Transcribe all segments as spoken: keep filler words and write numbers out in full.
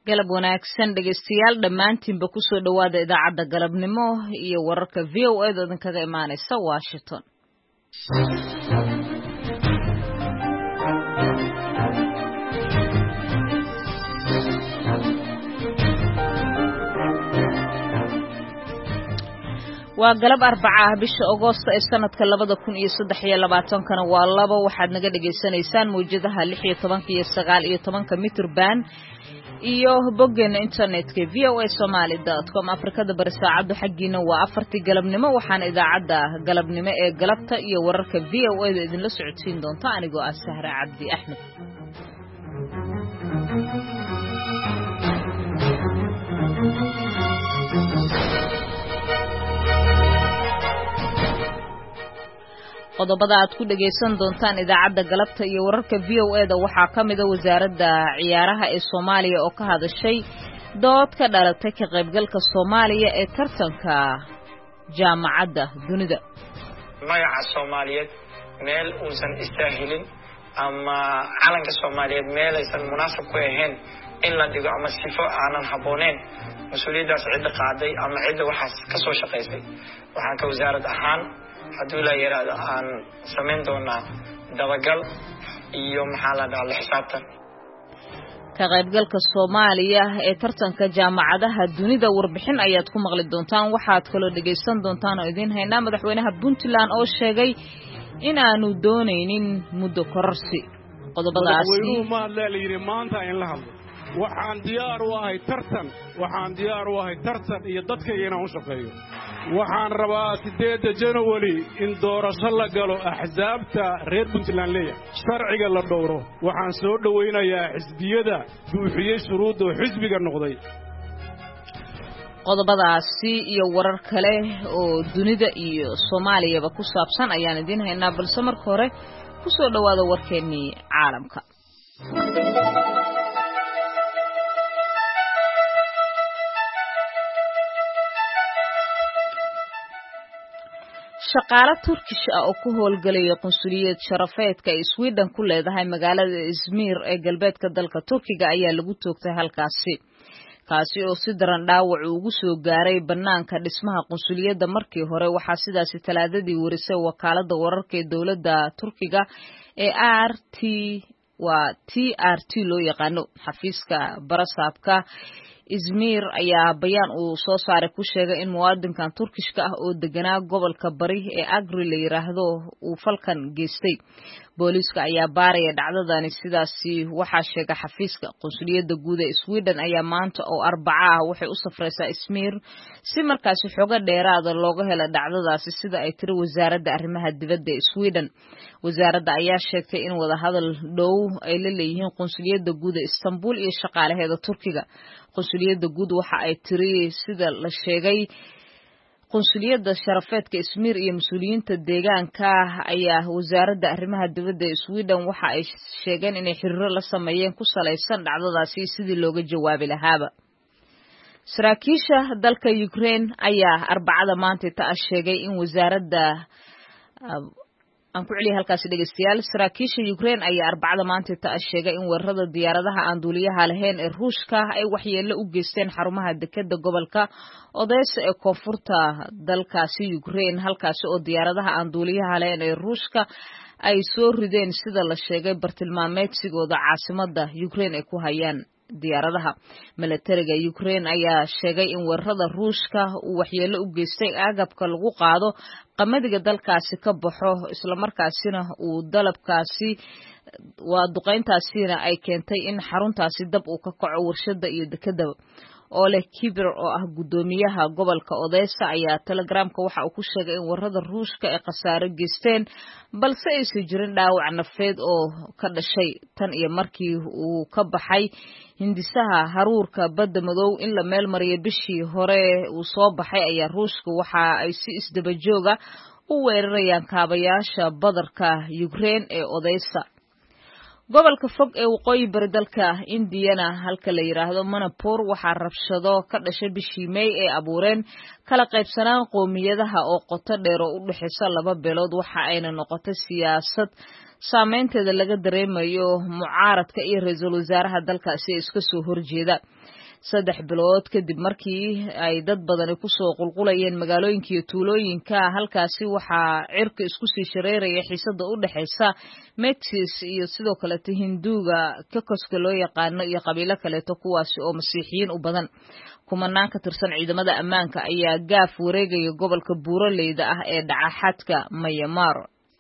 galab wanaagsan dhegeystayaal dhammaantiinba ku soo dhawaada idaacadda galabnimo iyo wararka V O A da idinkaga imaanaysa Washington. waa galab arbaca bisha Agoosto ee sanadka labada kun iyo saddex iyo labaatan kana waa laba waxaad naga dhageysanaysaan muujadaha lix iyo toban iyo sagaal iyo toban mitir band iyo boggeena internetka v o a somali dot com afrikada bari saacadu xaqiina waa afartii galabnimo waxaan idaacadda galabnimo ee galabta iyo wararka V O A da idin la socodsiin doonta anigoo ah Sahra Cabdi Axmed. qodobada aad ku dhageysan doontaan idaacadda galabta iyo wararka V O A da waxaa ka mid ah wasaaradda ciyaaraha ee Soomaaliya oo ka hadashay dood ka dhalatay ka qaybgalka Soomaaliya ee tartanka jaamacadda dunida. magaca Soomaaliyeed meel uusan istaahilin ama calanka Soomaaliyeed meel aysan munaasab ku ahayn in la dhigo ama sifo aanan habooneen mas'uuliyadaas cid qaaday ama cid waxaas ka soo shaqeysay waxaan ka wasaarad ahaan haddii la yiraahdo aan sameyn doonaa dabagal iyo maxaa la dhahaa xisaabtan ka qaybgalka Soomaaliya ee tartanka jaamacadaha dunida warbixin ayaad ku maqli doontaan waxaad kaloo dhageysan doontaan oo idin haynaa madaxweynaha Puntland oo sheegay in aanu dooneynin muddo kororsi qodobadaasi ma leeyahay maanta in la hadlo waxaan diyaar u ahay tartan waxaan diyaar u ahay tartan iyo dadkayga inaan u shaqeeyo waxaan rabaa sideedda January in doorasho la galo axsaabta reer Puntland leeyahay sharciga la dhowro waxaan soo dhaweynayaa xisbiyada buuxiyay shuruudda xisbiga noqday qodobadaasi iyo warar kale oo dunida iyo Soomaaliya ku saabsan ayaan idin haynaa balse marka hore ku soo dhawaada warkeennii caalamka. shaqaale Turkish ah oo ku howlgalaya qunsuliyad sharafeedka ay Sweden ku leedahay magaalada Izmir ee galbeedka dalka Turkiga ayaa lagu toogtay halkaasi kaasi oo si daran dhaawac ugu soo gaaray banaanka dhismaha qunsuliyadda markii hore waxaa sidaasi talaadadii warisay wakaaladda wararka ee dawladda Turkiga ee R T waa T R T loo yaqaano xafiiska barasaabka Izmir ayaa bayaan uu soo saaray ku sheegay in muwaadinkan Turkishka ah oo deganaa gobolka bari ee Agri la yiraahdo uu falkan geystay booliiska ayaa baaraya dhacdadani sidaasi waxaa sheegay xafiiska qunsuliyadda guud ee Sweden ayaa maanta oo Arbaca ah waxay u safraysaa Izmir si markaasi xogo dheeraad ah looga helo dhacdadaasi sida ay tiri wasaaradda arrimaha dibadda ee Sweden wasaaradda ayaa sheegtay in wada hadal dhow ay la leeyihiin qunsuliyadda guud ee Istanbul iyo shaqaalaheeda Turkiga qunsuliyadda guud waxa ay tiri sida la sheegay qunsuliyadda sharafeedka Izmir iyo mas'uuliyiinta deegaanka ayaa wasaaradda arrimaha dibadda ee Sweden waxa ay sheegeen inay xiriiro la sameeyeen ku saleysan dhacdadaasi sidii looga jawaabi lahaaba saraakiisha dalka Ukraine ayaa Arbacada maanta ta sheegay in wasaaradda aan ku celiyo halkaas dhageystayaal saraakiisha Ukraine ayaa Arbacada maanta ta sheegay in weerarada diyaaradaha aan duuliyaha lahayn ee Ruushka ay waxyeello u geysteen xarumaha dekedda gobolka Odessa ee koonfurta dalkaasi Ukraine halkaas oo diyaaradaha aan duuliyaha lahayn ee Ruushka ay soo rideen sida la sheegay bartilmaameedsigooda caasimadda Ukraine ay ku hayaan diyaaradaha militariga Ukraine ayaa sheegay in weerarada Ruushka uu waxyeello u geystay agabka lagu qaado qamadiga dalkaasi ka baxo isla markaasina uu dalabkaasi waa duqeyntaasina ay keentay in xaruntaasi dab uu ka kaco warshada iyo dekedda Ole Kibir oo ah gudoomiyaha gobolka Odessa ayaa Telegramka waxa uu ku sheegay in weerarada Ruushka ay khasaare geysteen balse aysan jirin dhaawac nafeed oo ka dhashay tan iyo markii uu ka baxay hindisaha haruurka badda madow in la meel mariyo bishii hore uu soo baxay ayaa Ruushka waxa ay si isdaba jooga u weerarayaan kaabayaasha badarka Ukraine ee Odessa gobolka fog ee waqooyi bari dalka Indiana halka la yiraahdo Manipur waxaa rabshado ka dhashay bishii May ee abuureen kala qaybsanaan qoomiyadaha oo qoto dheer oo u dhaxaysa laba beelood waxa ayna noqotay siyaasad saameynteeda laga dareemayo mucaaradka iyo ra'iisul wasaaraha dalkaasi iska soo horjeeda saddex bilood kadib markii ay dad badan ku soo qulqulayeen magaalooyinka iyo tuulooyinka halkaasi waxaa cirka isku sii shareeraya xiisada u dhaxaysa Metis iyo sidoo kale Hinduuga Kokoska loo yaqaan iyo qabiilo kale kuwaas oo masiixiyiin u badan kumanaan ka tirsan ciidamada ammaanka ayaa gaaf wareegaya gobolka buuraleyda ah ee dhacaxadka Myanmar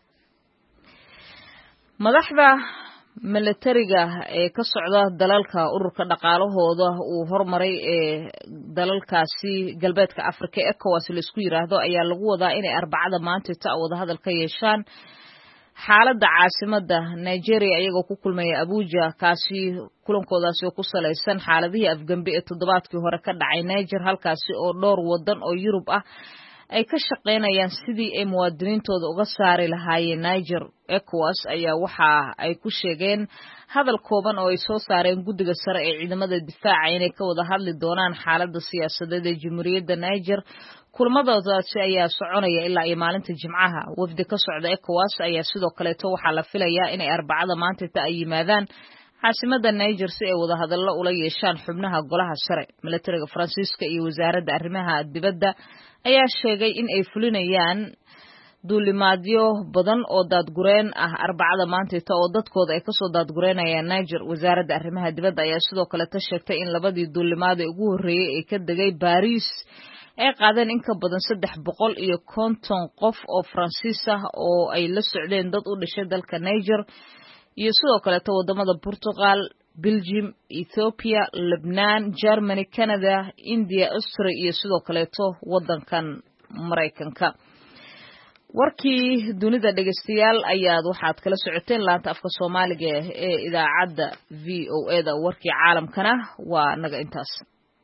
madaxda militariga ee ka socda dalalka ururka dhaqaalahooda uu hormaray ee dalalkaasi galbeedka Afrika ee ECOWAS la isku yiraahdo ayaa lagu wadaa inay arbacada maanta ta wada hadal ka yeeshaan xaaladda caasimada Nigeria ayagoo ku kulmaya Abuja kaasi kulankoodaasi oo ku saleysan xaaladihii afgambi ee toddobaadkii hore ka dhacay Niger halkaasi oo dhowr wadan oo Yurub ah ay ka shaqeynayaan sidii ay muwaadiniintooda uga saari lahaayeen Niger ECOWAS ayaa waxa ay ku sheegeen hadal kooban oo ay soo saareen guddiga sare ee ciidamada difaaca inay ka wada hadli doonaan xaaladda siyaasadeed ee Jamhuuriyadda Niger kulmadoodaasi ayaa soconaya ilaa iyo maalinta Jimcaha wafdi ka socda ECOWAS ayaa sidoo kale waxaa la filayaa inay arbacada maanta ay yimaadaan caasimada Niger si ay wada hadallo ula yeeshaan xubnaha golaha sare militariga Faransiiska iyo wasaaradda arrimaha dibadda ayaa sheegay in ay fulinayaan duulimaadyo badan oo daadgureen ah arbacada maanta oo dadkooda ay ka soo daadgureenayaan Niger wasaaradda arrimaha dibadda ayaa sidoo kale ta sheegtay in labadii duulimaad ee ugu horeeyay ay ka degay Paris ay qaadeen in ka badan saddex boqol iyo konton qof oo Faransiis ah oo ay la socdeen dad u dhashay dalka Niger iyo sidoo kale wadamada Portugal Belgium Ethiopia Lebanon Germany Canada India Austria iyo sidoo kale wadankan Mareykanka warkii dunida dhageystayaal ayaad waxaad kala socoteen laanta afka Soomaaliga ee idaacadda V O A da warkii caalamkana waa naga intaas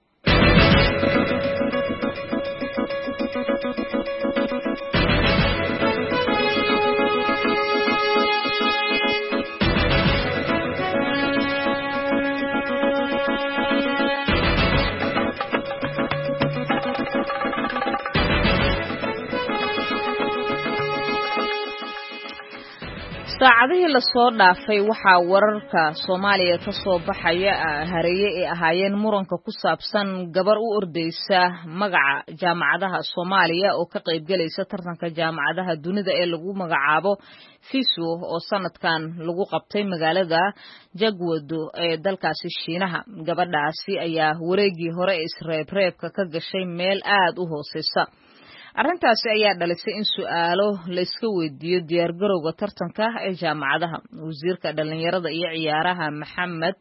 saacadihii la soo dhaafay waxa wararka Soomaaliya ka soo baxaya hareeye ee ahaayeen muranka ku saabsan gabar u ordeysa magaca jaamacadaha Soomaaliya oo ka qayb galaysa tartanka jaamacadaha dunida ee lagu magacaabo FISU oo sanadkan lagu qabtay magaalada Jagwado ee dalkaasi Shiinaha gabadhaasi ayaa wareegii hore isreebreebka ka gashay meel aad u hooseysa arrintaasi ayaa dhalisay in su'aalo la iska weydiiyo diyaar garowga tartanka ee jaamacadaha wasiirka dhalinyarada iyo ciyaaraha Maxamed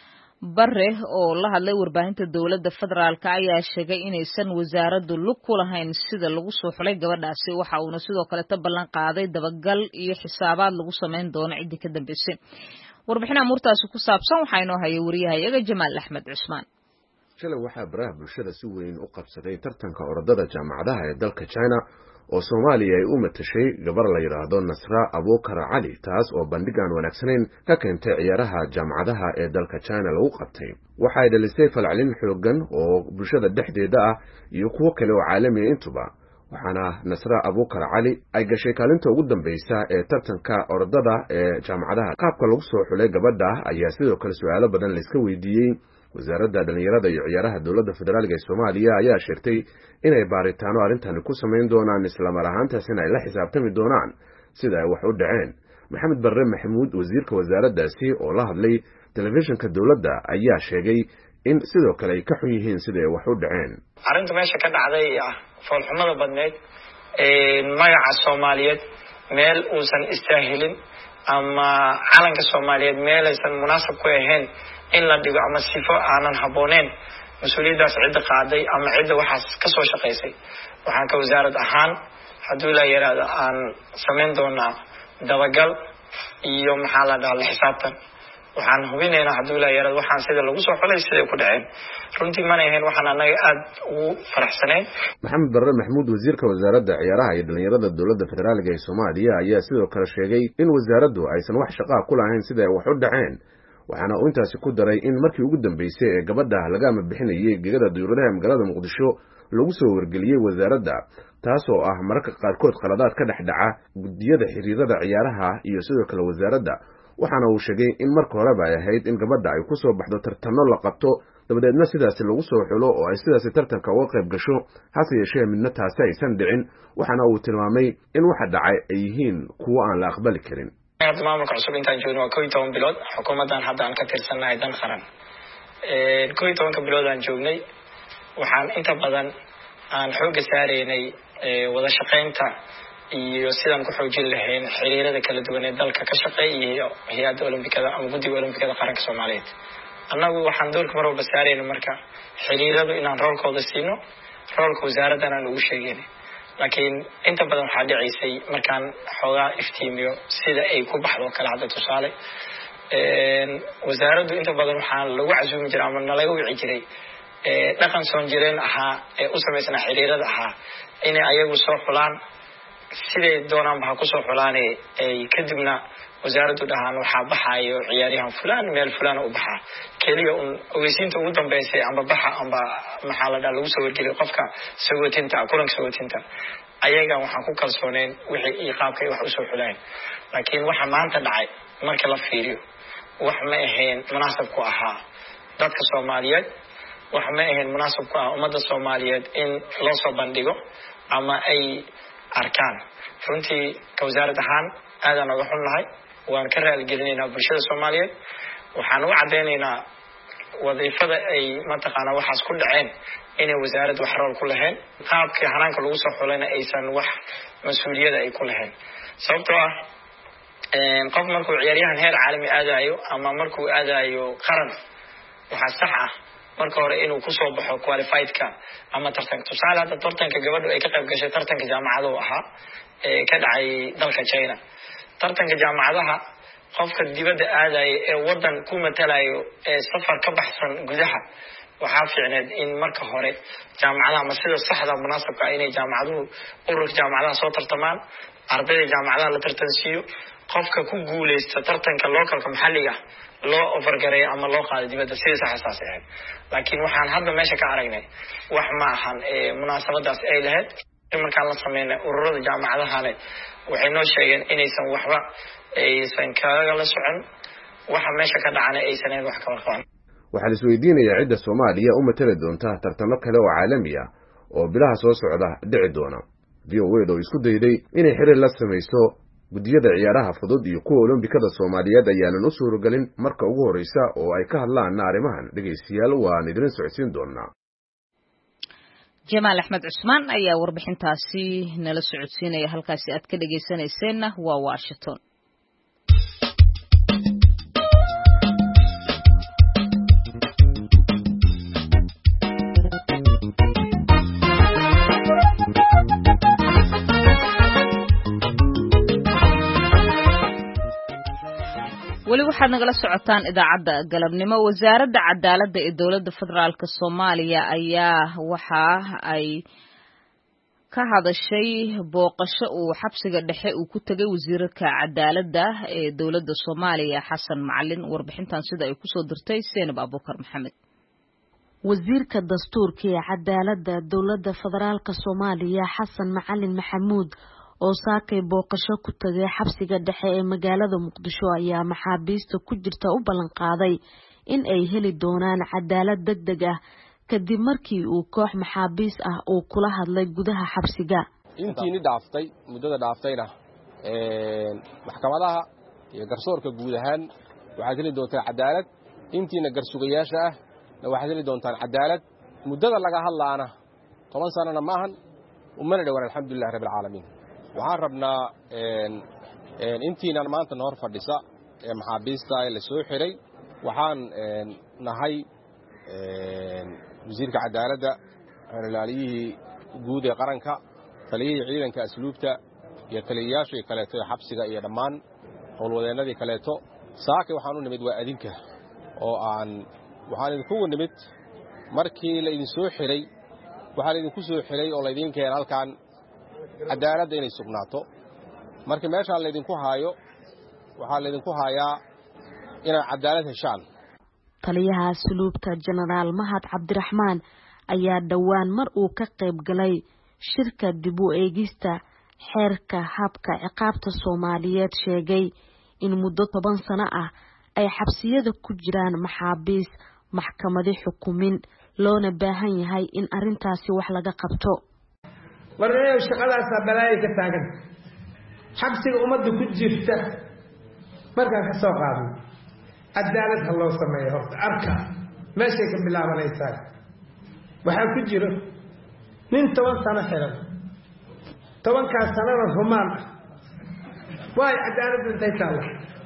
Barre oo la hadlay warbaahinta dawladda federaalka ayaa sheegay inaysan wasaaraddu lug ku lahayn sida lagu soo xulay gabadhaasi waxa uuna sidoo kale ta ballan qaaday dabagal iyo xisaabaad lagu sameyn doono cidii ka dambeysay warbixinaha murtaasi ku saabsan waxaa inoo hayay wariyahayaga Jamaal Axmed Cusmaan shalay waxaa baraha bulshada si weyn u qabsaday tartanka orodada jaamacadaha ee dalka China oo Soomaaliya ay u matashay gabar la yiraahdo Nasra Abukar Ali taas oo bandhigan wanaagsaneyn ka keentay ciyaaraha jaamacadaha ee dalka China lagu qabtay waxa ay dhalisay falcelin xooggan oo bulshada dhexdeeda ah iyo kuwo kale oo caalami ah intuba waxaana Nasra Abukar Ali ay gashay kaalinta ugu dambaysa ee tartanka orodada ee jaamacadaha qaabka lagu soo xulay gabadha ayaa sidoo kale su'aalo badan la iska weydiiyay wasaaradda dhalinyarada iyo ciyaaraha dawladda federaalka ee Soomaaliya ayaa sheegtay inay baaritaano arrintan ku sameyn doonaan isla mar ahaantaasina ay la xisaabtami doonaan sida ay wax u dhaceen Maxamed Barre Maxamuud wasiirka wasaaraddaasi oo la hadlay telefishinka dawladda ayaa sheegay in sidoo kale ay ka xun yihiin sida ay wax u dhaceen arrinta meesha ka dhacday ah foolxumada badneed ee magaca Soomaaliyeed meel uusan istaahilin ama calanka Soomaaliyeed meel aysan munaasab ku ahayn in la dhigo ama sifo aanan habooneen mas'uuliyadaas cid qaaday ama cid waxaas ka soo shaqeysay waxaan ka wasaarad ahaan haduu la yiraahdo aan sameyn doonaa dabagal iyo maxaa la dhahaa xisaabtan waxaan hubinaynaa hadduu ilaa yarad waxaan sida lagu soo xulay siday ku dhaceen runtii mana ahayn waxaan annaga aada ugu faraxsanayn. maxamed barre maxamuud wasiirka wasaaradda ciyaaraha iyo dhalinyarada dowladda federaaliga ee soomaaliya ayaa sidoo kale sheegay in wasaaraddu aysan wax shaqaa ku lahayn sida ay wax u dhaceen, waxaana uu intaasi ku daray in markii ugu dambeysay ee gabadha laga ama bixinayay gegada diyuuradaha magaalada muqdisho lagu soo wargeliyey wasaaradda, taasoo ah mararka qaarkood qaladaad ka dhex dhaca guddiyada xiriirada ciyaaraha iyo sidoo kale wasaaradda. waxaana uu sheegay in marka horeba ay ahayd in gabadha ay ku soo baxdo tartanno la qabto dabadeedna sidaasi lagu soo xulo oo ay sidaasi tartanka uga qayb gasho, hase yeeshee midna taasi aysan dhicin. waxaana uu tilmaamay in waxa dhacay ay yihiin kuwo aan la aqbali karin. hadda maamulka cusub intaan joogno waa kow iyo toban bilood, xukuumaddan hadda aan ka tirsannahay dan qaran. kow iyo tobanka bilood aan joognay waxaan inta badan aan xoogga saaraynay wada shaqaynta iyo sidaan ku xoojin lahayn xiriirada kala duwan ee dalka ka shaqeeya iyo hay-adda olombikada ama guddiga olombikada qaranka soomaaliyeed. annagu waxaan doorka mar walba saarayna marka xiriiradu inaan roolkooda siino, roolka wasaaraddan aan ugu sheegayna. laakiin inta badan waxaa dhicaysay markaan xoogaa iftiimiyo sida ay ku baxdo kale. hadda tusaale wasaaraddu inta badan waxaa lagu casuumi jiray ama nalaga wici jiray dhaqan soon jireen ahaa ee u samaysnaa xiriirada ahaa inay ayagu soo xulaan siday doonaanba ha kusoo xulaane ay kadibna wasaaraddu dhahaan waxaa baxaayo ciyaaryahan fulaan meel fulaana u baxaa keliya un ogeysiinta ugu dambeysay amba baxa amba maxaa la dhaha lagu soo wargeliyo qofka sagootinta kulanka sagootinta. ayagan waxaan ku kalsooneyn wixii iyo qaabka ay wax usoo xulaan. laakiin waxa maanta dhacay marka la fiiriyo wax ma ahayn munaasab ku ahaa dadka Soomaaliyeed, wax ma ahayn munaasab ku ah ummadda Soomaaliyeed in loo soo bandhigo ama ay arkaan. runtii ka wasaarad ahaan aadaan uga xunnahay, waan ka raaligelinaynaa bulshada Soomaaliyeed, waxaan u caddaynaynaa wadiifada ay mataqaanaa waxaas ku dhaceen inay wasaaraddu wax rool ku lahayn, qaabkii hanaanka lagu soo xulayna aysan wax mas-uuliyada ay ku lahayn. sababtoo ah qof markuu ciyaaryahan heer caalami aadayo ama markuu aadayo qaran waxaa sax ah marka hore inuu kusoo baxo qualifiedka ama tartanka. tusaale hadda tartanka gabadhu ay ka qayb gashay tartanka jaamacadu ahaa ee ka dhacay dalka China. tartanka jaamacadaha qofka dibadda aadaya ee wadan ku matalayo ee safar ka baxsan gudaha waxaa fiicneed in marka hore jaamacadaha ma sida saxda munaasabka ah inay jaamacaduhu ururka jaamacadaha soo tartamaan, ardayda jaamacadaha la tartansiiyo, qofka ku guuleysta tartanka localka maxalliga loo overgareeyo ama loo qaado dibadda sida saxasaas ahayd. laakiin waxaan hadda meesha ka aragnay wax ma ahan munaasabadaas ay lahayd. markaan la sameynay ururada jaamacadahane waxay noo sheegeen inaysan waxba aysan kaga la socon, waxa meesha ka dhacana aysan ahayn wax ka warqabaan. waxaa la isweydiinayaa cidda Soomaaliya u matali doonta tartamo kale oo caalami ah oo bilaha soo socda dhici doona. V O A oo isku dayday inay xiriir la samayso guddiyada ciyaaraha fudud iyo kuwa olombikada Soomaaliyeed ayaanan u suuragelin marka ugu horeysa oo ay ka hadlaan arrimahan. dhegeystayaal waan idin socodsiin doonaa. Jamaal Axmed Cusmaan ayaa warbixintaasi nala socodsiinaya. halkaasi aad ka dhageysanayseena waa Washington. weli waxaad nagala socotaan idaacadda galabnimo. wasaaradda cadaaladda ee dowladda federaalka Soomaaliya ayaa waxa ay ka hadashay booqasho uu xabsiga dhexe uu ku tagay wasiirka cadaaladda ee dowladda Soomaaliya Xasan Macalin. warbixintan sida ay kusoo dirtay Seenab Abubakar Maxamed. wasiirka dastuurka ee cadaaladda dowladda federaalka Soomaaliya Xasan Macalin Maxamuud oo saakay booqasho ku tagay xabsiga dhexe ee magaalada Muqdisho ayaa maxaabiista ku jirta u ballan qaaday in ay heli doonaan cadaalad degdeg ah kadib markii uu koox maxaabiis ah uu kula hadlay gudaha xabsiga. intii ni dhaaftay muddada dhaaftayna ee maxkamadaha iyo garsoorka guud ahaan waxaad heli doontaa cadaalad, intiina garsugayaasha ah waxaad heli doontaan cadaalad. muddada laga hadlaana toban sanana maahan umana dhawaan alxamdulillahi rabbil caalamiin. waxaan rabnaa intiinan maanta hor fadhisa ee maxaabiista la soo xiray waxaan nahay wasiirka cadaaladda, xeelaaliyihii guud ee qaranka, taliyihii ciidanka asluubta iyo taliyayaashii kaleeto ee xabsiga iyo dhammaan howlwadeennadii kaleeto saaki waxaan u nimid waa adinka oo aan waxaan idinku nimid markii la idin soo xiray waxaa la idinku soo xiray oo la idin keenay halkan cadaaladda inay sugnaato markii meeshaan la idinku haayo waxaa la idinku haayaa inay cadaalad heshaan. taliyaha asluubta Generaal Mahad Cabdiraxmaan ayaa dhawaan mar uu ka qayb galay shirka dib u eegista xeerka habka ciqaabta Soomaaliyeed sheegay in muddo toban sano ah ay xabsiyada ku jiraan maxaabiis maxkamadi xukumin loona baahan yahay in arintaasi wax laga qabto. warneeyo shaqadaas balaay ka taagan xabsiga ummadda ku jirta marka ka soo qaado cadaalad ha loo sameeyo horta arka meeshay ka bilaabanaysaa waxa ku jiro nin toban sano xiran toban ka sano rumaan way cadaalad intay taala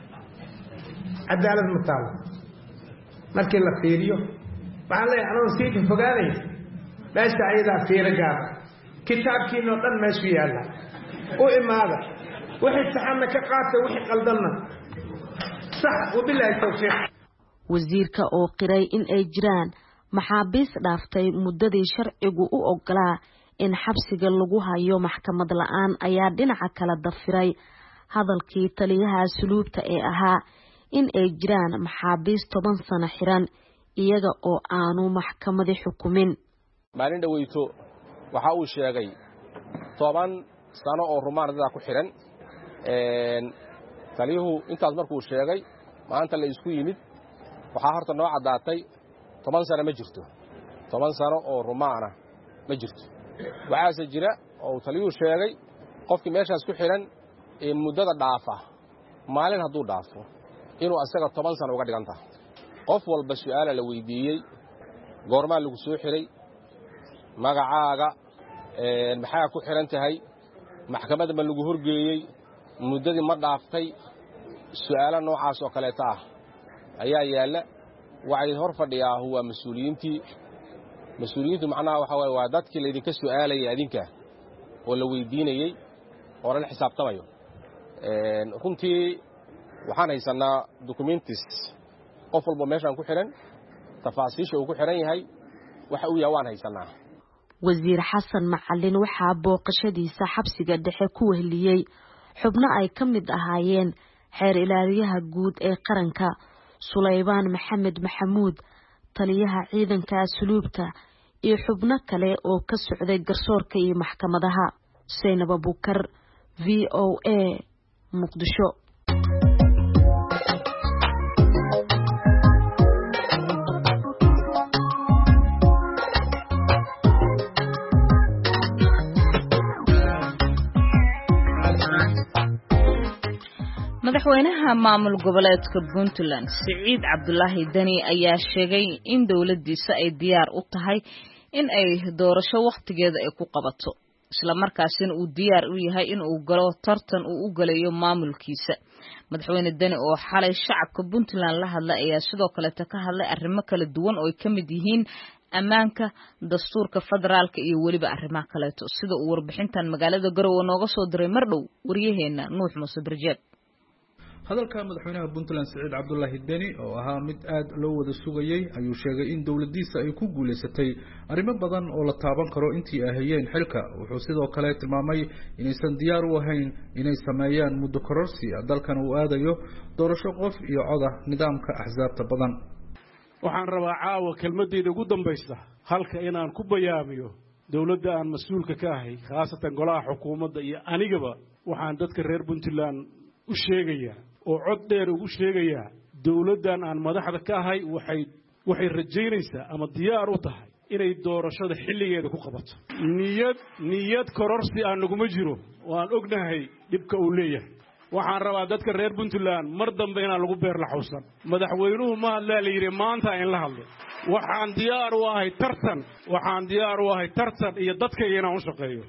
cadaalad mutaal markii la fiiriyo waxa la yiraahdo si fogaanay meesha ayada fiiro gaar kitaabkiina dhan meesha yaala oo imaada wixii saxana ka qaata wixii qaldanna sax wabillahi tawfiiq. wasiirka oo qiray in ay jiraan maxaabiis dhaaftay muddadii sharcigu u ogolaa in xabsiga lagu hayo maxkamad la'aan ayaa dhinaca kala dafiray hadalkii taliyaha asluubta ee ahaa in ay jiraan maxaabiis toban sano xiran iyaga oo aanu maxkamadi xukumin. maalin dhaweyto waxa uu sheegay toban sano oo rumaanada ku xiran een taliyuhu intaas markuu sheegay maanta la isku yimid waxa horta noo cadaatay toban sano ma jirto toban sano oo rumaana ma jirto waxaase jira oo taliyuhu sheegay qofkii meeshaas ku xiran ee muddada dhaafa maalin hadduu dhaafo inuu asaga toban sano uga dhigan tahay. qof walba su'aal la weydiiyey goorma lagu soo xiray magacaaga ee maxaa ku xiran tahay maxkamadda ma lagu horgeeyay muddadii ma dhaaftay su'aalo noocaas oo kale taa ayaa yaala waxay hor fadhiyaa huwa mas'uuliyiintii mas'uuliyiintu macnaha waxa way waa dadkii la idinka su'aalayay adinka oo la weydiinayay oo la xisaabtamayo een runtii waxaan haysanaa documents qof walba meeshaan ku xiran tafaasiisha uu ku xiran yahay waxa uu yahay waan haysanaa. wasiir Xasan Macalin waxa booqashadiisa xabsiga dhexe ku wehliyay xubno ay ka mid ahaayeen xeer ilaaliyaha guud ee qaranka Sulaymaan Maxamed Maxamuud taliyaha ciidanka asluubta iyo xubno kale oo ka socday garsoorka iyo maxkamadaha. Zainab Abuukar V O A Muqdisho. madaxweynaha maamul goboleedka Puntland Siciid Cabdullaahi Dani ayaa sheegay in dawladdiisa ay diyaar u tahay in ay doorasho waqtigeeda ay ku qabato isla markaasina uu diyaar u yahay in uu galo tartan uu u galayo maamulkiisa. madaxweyne Dani oo xalay shacabka Puntland la hadlay ayaa sidoo kale ka hadlay arrimo kala duwan oo ay ka mid yihiin ammaanka dastuurka federaalka iyo waliba arrimaha kale sida uu warbixintan magaalada Garowe nooga soo diray mardhow wariyaheena Nuux Muuse Barjeed. hadalka madaxweynaha Puntland Siciid Cabdullaahi Dani oo ahaa mid aad loo wada sugayay ayuu sheegay in dawladdiisa ay ku guuleysatay arrimo badan oo la taaban karo intii ay hayeen xilka. wuxuu sidoo kale tilmaamay inaysan diyaar u ahayn inay sameeyaan muddo kororsi dalkan uu aadayo doorasho qof iyo coda nidaamka axsaabta badan. waxaan rabaa caawa kelmadeyda ugu dambaysta halka inaan ku bayaamiyo dawladda aan mas'uulka ka ahay khaasatan golaha xukuumadda iyo anigaba waxaan dadka reer Puntland u sheegaya oo cod dheer ugu sheegaya dawladdan aan madaxda ka ahay waxay waxay rajaynaysaa ama diyaar u tahay inay doorashada xilligeeda ku qabato. niyad niyad kororsi aan naguma jiro waan ognahay dibka uu leeyahay. waxaan rabaa dadka reer Puntland mar dambe inaan lagu beer la xawsan madaxweynuhu ma hadlaa la yiri maanta in la hadlo waxaan diyaar u ahay tartan waxaan diyaar u ahay tartan iyo dadka inaan u shaqeeyo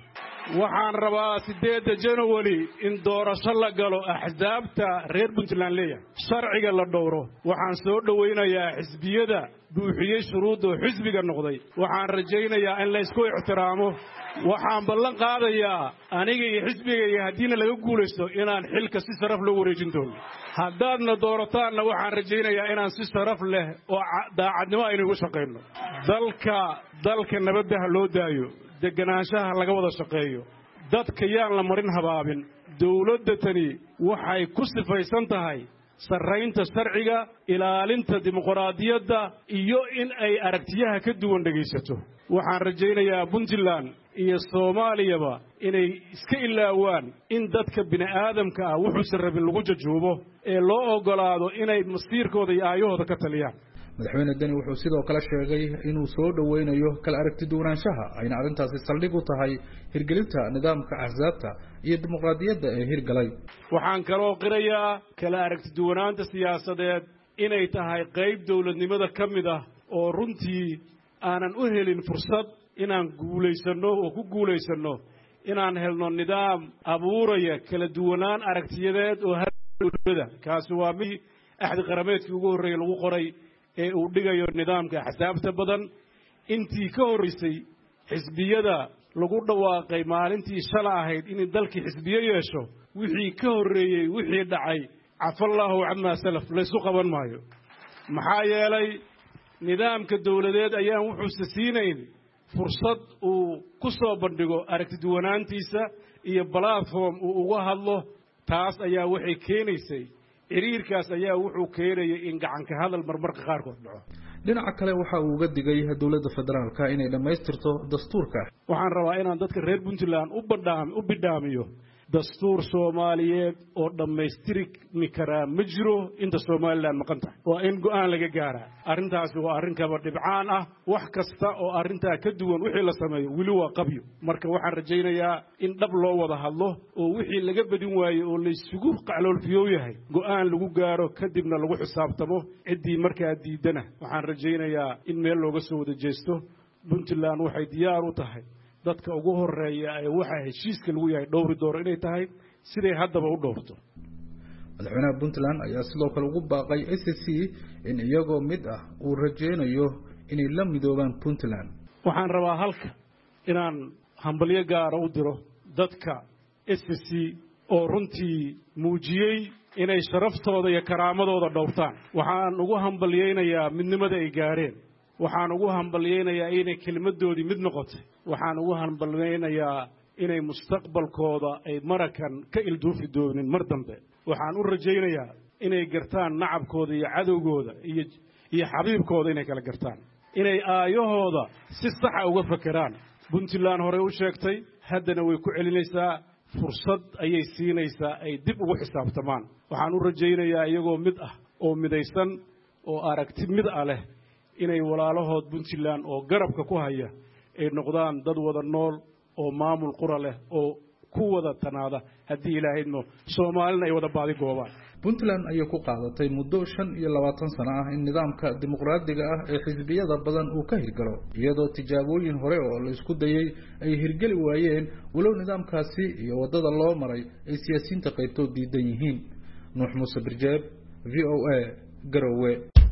waxaan rabaa sideedda January in doorasho la galo axsaabta reer Puntland leeyahay sharciga la dhowro waxaan soo dhaweynayaa xisbiyada buuxiyay shuruudo xisbiga noqday waxaan rajaynayaa in la isku ixtiraamo waxaan ballan qaadayaa aniga iyo xisbigayga haddiina laga guulaysto inaan xilka si sharaf loo wareejin doono haddaadna doorataanna waxaan rajaynayaa inaan si sharaf leh oo daacadnimo aynu ugu shaqayno dalka dalka nabadda loo daayo deganaanshaha laga wada shaqeeyo dadka yaan la marin habaabin dawladda tani waxay ku sifaysan tahay sarraynta sharciga ilaalinta dimuqraadiyadda iyo in ay aragtiyaha ka duwan dhagaysato waxaan rajaynayaa Puntland iyo Soomaaliyaba inay iska ilaawaan in dadka bini aadamka ah wuxuu rabin lagu jajuubo ee loo ogolaado inay masiirkooda iyo aayahooda ka taliyaan madaxweyne Deni wuxuu sidoo kale sheegay inuu soo dhaweynayo kala aragti duwanaanshaha ayna arrintaasi saldhig u tahay hirgelinta nidaamka axsaabta iyo dimuqraadiyadda ee hirgalay waxaan kaloo qirayaa kala aragti duwanaanta siyaasadeed inay tahay qayb dawladnimada ka mid ah oo runtii aanan u helin fursad inaan guulaysano oo ku guulaysano inaan helno nidaam abuuraya kala duwanaan aragtiyadeed oo dawladda kaasi waa mid axdi qarameedkii ugu horreeyay lagu qoray ee uu dhigayo nidaamka axsaabta badan intii ka horeysay xisbiyada lagu dhawaaqay maalintii shala ahayd in dalkii xisbiyo yeesho wixii ka horeeyay wixii dhacay afallahu amma salaf la isu qaban maayo maxaa yeelay nidaamka dawladeed ayaan wuxuu siinayn fursad uu ku soo bandhigo aragti duwanaantiisa iyo platform uu uga hadlo taas ayaa waxay keenaysay xiriirkaas ayaa wuxuu keenayay in gacan ka hadal marmarka qaarkood dhaco dhinaca kale waxa uu uga digay dawladda federaalka inay dhameystirto dastuurka waxaan rabaa inaan dadka reer Puntland u badhaam u bidhaamiyo dastuur Soomaaliyeed oo dhameystiri kara ma jiro inta Soomaaliland maqan tahay waa in go'aan laga gaaraa arrintaasi waa arrin kaba dhibcaan ah wax kasta oo arrintaa ka duwan wixii la sameeyo wili waa qabyo marka waxaan rajaynayaa in dhab loo wada hadlo oo wixii laga badin waayay oo la isugu qacloolfiyo yahay go'aan lagu gaaro kadibna lagu xisaabtamo cidii markaa diidana waxaan rajaynayaa in meel looga soo wada jeesto Puntland waxay diyaar u tahay dadka ugu horeeya ay waxa heshiiska lagu yahay dhowri dooro inay tahay siday haddaba u dhowrto madaxweynaha Puntland ayaa sidoo kale ugu baaqay S S C in iyagoo mid ah uu rajeynayo inay la midoobaan Puntland waxaan rabaa halka inaan hambalyo gaar ah u diro dadka S S C oo runtii muujiyay inay sharaftooda iyo karaamadooda dhowrtaan waxaan ugu hambalyeynayaa midnimada ay gaareen waxaan ugu hambalyeynayaa inay kelimadoodii mid noqotay waxaan ugu hambalyeynayaa inay mustaqbalkooda ay marakan ka ilduufi doonin mar dambe waxaan u rajaynayaa inay gartaan nacabkooda iyo cadowgooda iyo iyo xabiibkooda inay kala gartaan inay aayahooda si sax ah uga fakeraan Puntland hore u sheegtay haddana way ku celinaysaa fursad ayay siinaysaa ay dib ugu xisaabtamaan waxaan u rajaynayaa iyagoo mid ah oo midaysan oo aragti mid ah leh inay walaalahood Puntland oo garabka ku haya ay noqdaan dad wada nool oo maamul qura leh oo ku wada tanaada hadii ilaahayno Soomaalina ay wada baadi goobaan Puntland ayay ku qaadatay muddo shan iyo labaatan sano ah in nidaamka dimuqraadiga ah ee xisbiyada badan uu ka hirgalo iyadoo tijaabooyin hore oo la isku dayay ay hirgali waayeen walow nidaamkaasi iyo wadada loo maray ay siyaasiyiinta qaybtood diidan yihiin Nuux Muuse Birjeeb V O A Garowe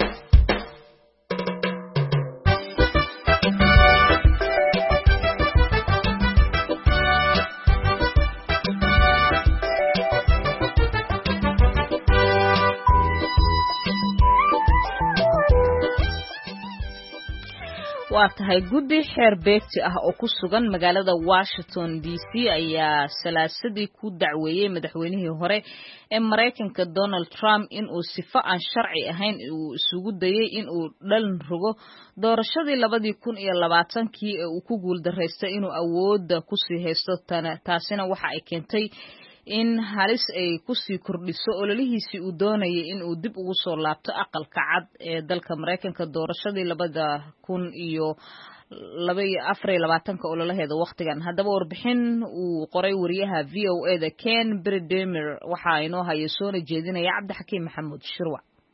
waa tahay guddi xeer beegti ah oo ku sugan magaalada Washington D C ayaa salaasadii ku dacweeyay madaxweynihii hore ee Mareykanka Donald Trump in uu sifo aan sharci ahayn uu isugu dayay in uu dhalin rogo doorashadii labadii kun iyo labaatankii ee uu ku guuldareystay inuu awoodda ku sii haysto taasina waxa ay keentay in halis ay ku sii kordhiso ololihiisii uu doonayay in uu dib ugu soo laabto aqalka cad ee dalka Mareykanka doorashadii labada kun iyo laba iyo afar iyo labaatanka ololaheeda waqtigan haddaba warbixin uu qoray wariyaha V O A da Ken Berdemer waxa inoo hayo soo jeedinaya Cabdixakiim Maxamuud Shirwac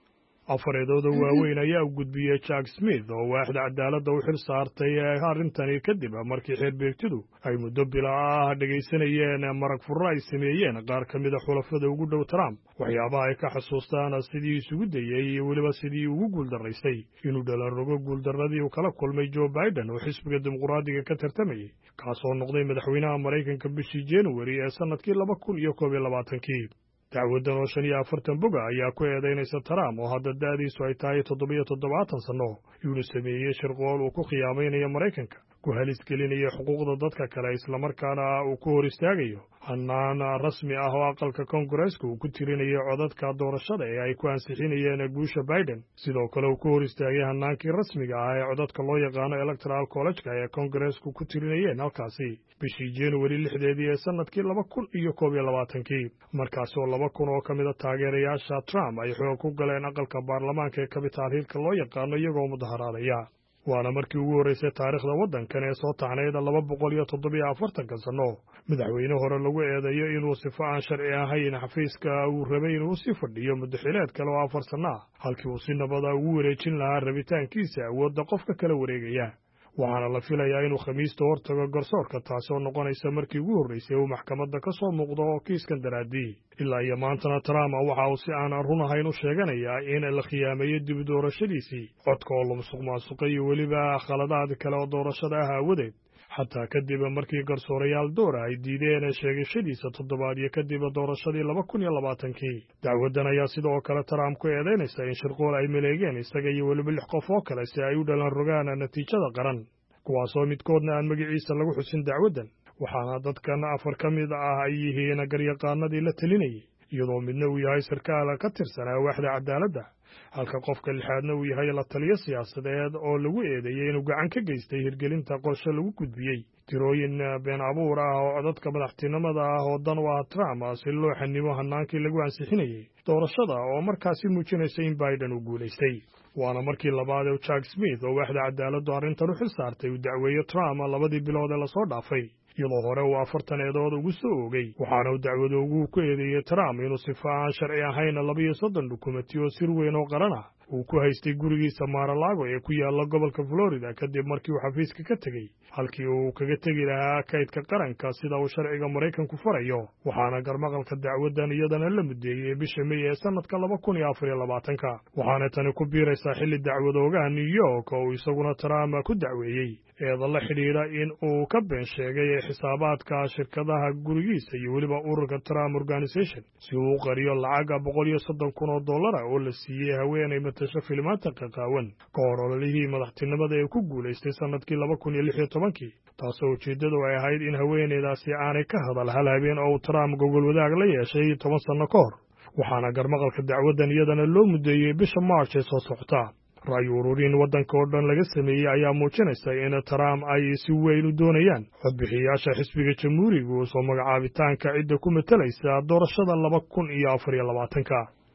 afareedooda waaweyn ayaa u gudbiyey Jack Smith oo waaxda cadaaladda u xil saartay arrintani kadib markii xeerbeegtidu ay muddo bila ah dhegaysanayeen marag furro ay sameeyeen qaar ka mid a xulafada ugu dhow Trump waxyaabaha ay ka xasuustaan sidii isugu dayay iyo weliba sidii ugu guuldaraysay inuu dhalanrogo guuldaradii uu kala kulmay Joe Biden oo xisbiga dimuqraadiga ka tartamayay kaasoo noqday madaxweynaha Maraykanka bishii January ee sanadkii laba kun iyo koob iyo labaatankii dacwadan oo shan iyo afartan boga ayaa ku eedaynaysa Trump oo hadda da'diisu ay tahay toddobiyo toddobaatan sano inuu sameeyey shirqool uu ku khiyaamaynayo Maraykanka ku halis gelinaya xuquuqda dadka kale islamarkaana uu ku hor istaagayo hannaan rasmi ah oo aqalka Koongareeska uu ku tirinayo codadka doorashada ee ay ku ansixinayeen guusha Biden sidoo kale uu ku hor istaagay hannaankii rasmiga ah ee codadka loo yaqaano Electoral College-ka ee Koongareesku ku tirinayeen halkaasi bishii January lixdeedii ee sanadkii laba kun iyo koob iyo labaatankii markaasoo laba kun oo ka mid a taageerayaasha Trump ay xoog ku galeen aqalka baarlamaanka ee Capitol Hill-ka loo yaqaano iyagoo mudaharaadaya waana markii ugu horeysay taariikhda waddankan ee soo taxnayd laba boqol iyo toddobiyo afartanka sano madaxweyne hore lagu eedeeyo inuu sifo aan sharci ahayn xafiiska uu rabay inuu sii fadhiyo muddaxileed kale oo afar sano ah halkii uu si nabada ugu wareejin lahaa rabitaankiisa awoodda qofka kala wareegaya waxaana la filayaa inuu khamiista hortago garsoorka taasoo noqonaysa markii ugu horreysay uu maxkamadda ka soo muuqdo oo kiiskan daraadii ilaa iyo maantana Trump waxa uu si aan run ahayn u sheeganayaa in la khiyaameeyo dib doorashadiisii codka oo la musuqmaasuqay iyo weliba khaladaad kale oo doorashada ah aawadeed xataa kadib markii garsoorayaal doora ay diideen sheegashadiisa toddobaad iyo kadib doorashadii laba kun iyo labaatankii dacwadan ayaa sidoo kale Trump ku eedeynaysa in shirqool ay maleegeen isaga iyo weliba lix qof oo kale si ay u dhalan rogaan natiijada qaran kuwaasoo midkoodna aan magaciisa lagu xusin dacwadan waxaana dadkan afar ka mid ah ay yihiin garyaqaanadii la talinayay iyadoo midna uu yahay sarkaal ka tirsanaa waaxda cadaaladda halka qofka lixaadna uu yahay la taliyo siyaasadeed oo lagu eedeeyay inuu gacan ka geystay hirgelinta qorshe lagu gudbiyey tirooyin been abuur ah oo codadka madaxtinimada ah oo dan u ah Trump si loo xanimo hannaankii lagu ansixinayay doorashada oo markaasi muujinaysa in Biden uu guulaystay waana markii labaad ee Jack Smith oo waaxda cadaaladdu arrintan u xil saartay uu dacweeyo Trump labadii bilood ee la soo dhaafay iyadoo hore uu afartan eedood ugu soo oogay waxaana uu dacwadoogu ku eedeeyey Trump inuu sifo aan sharci ahayn laba iyo soddon dukumenti oo sir weyn oo qaran ah uu ku haystay gurigiisa Mar-a-Lago ee ku yaalla gobolka Florida kadib markii uu xafiiska ka tegey halkii uu kaga tegi lahaa kaydka qaranka sida uu sharciga Maraykanku farayo waxaana garmaqalka dacwadan iyadana la mudeeyey bisha May ee sanadka laba kun iyo afar iyo labaatanka waxaana tani ku biiraysaa xilli dacwadoogaha New York oo isaguna Trump ku dacweeyey eeda la xidhiidha in uu ka been sheegay xisaabaadka shirkadaha gurigiisa iyo weliba ururka Trump Organization si uu qariyo lacag boqol iyo soddon kun oo dollar oo la siiyey haweeney matasha filmaanta qaqaawan ka hor ololihii madaxtinimada ee ku guulaystay sanadkii laba kun iyo lix iyo tobankii taasoo ujeeddadu ay ahayd in haweeneydaasi aanay ka hadal hal habeen oo Trump gogol wadaag la yeeshay toban sano ka hor waxaana garmaqalka dacwadan iyadana loo mudeeyey bisha March ee soo socota ra'yi ururin waddanka oo dhan laga sameeyey ayaa muujinaysa in Trump ay si weyn u doonayaan codbixiyaasha xisbiga jamhuuriga oo soo magacaabitaanka cidda ku matalaysa doorashada laba kun iyo afar iyo labaatanka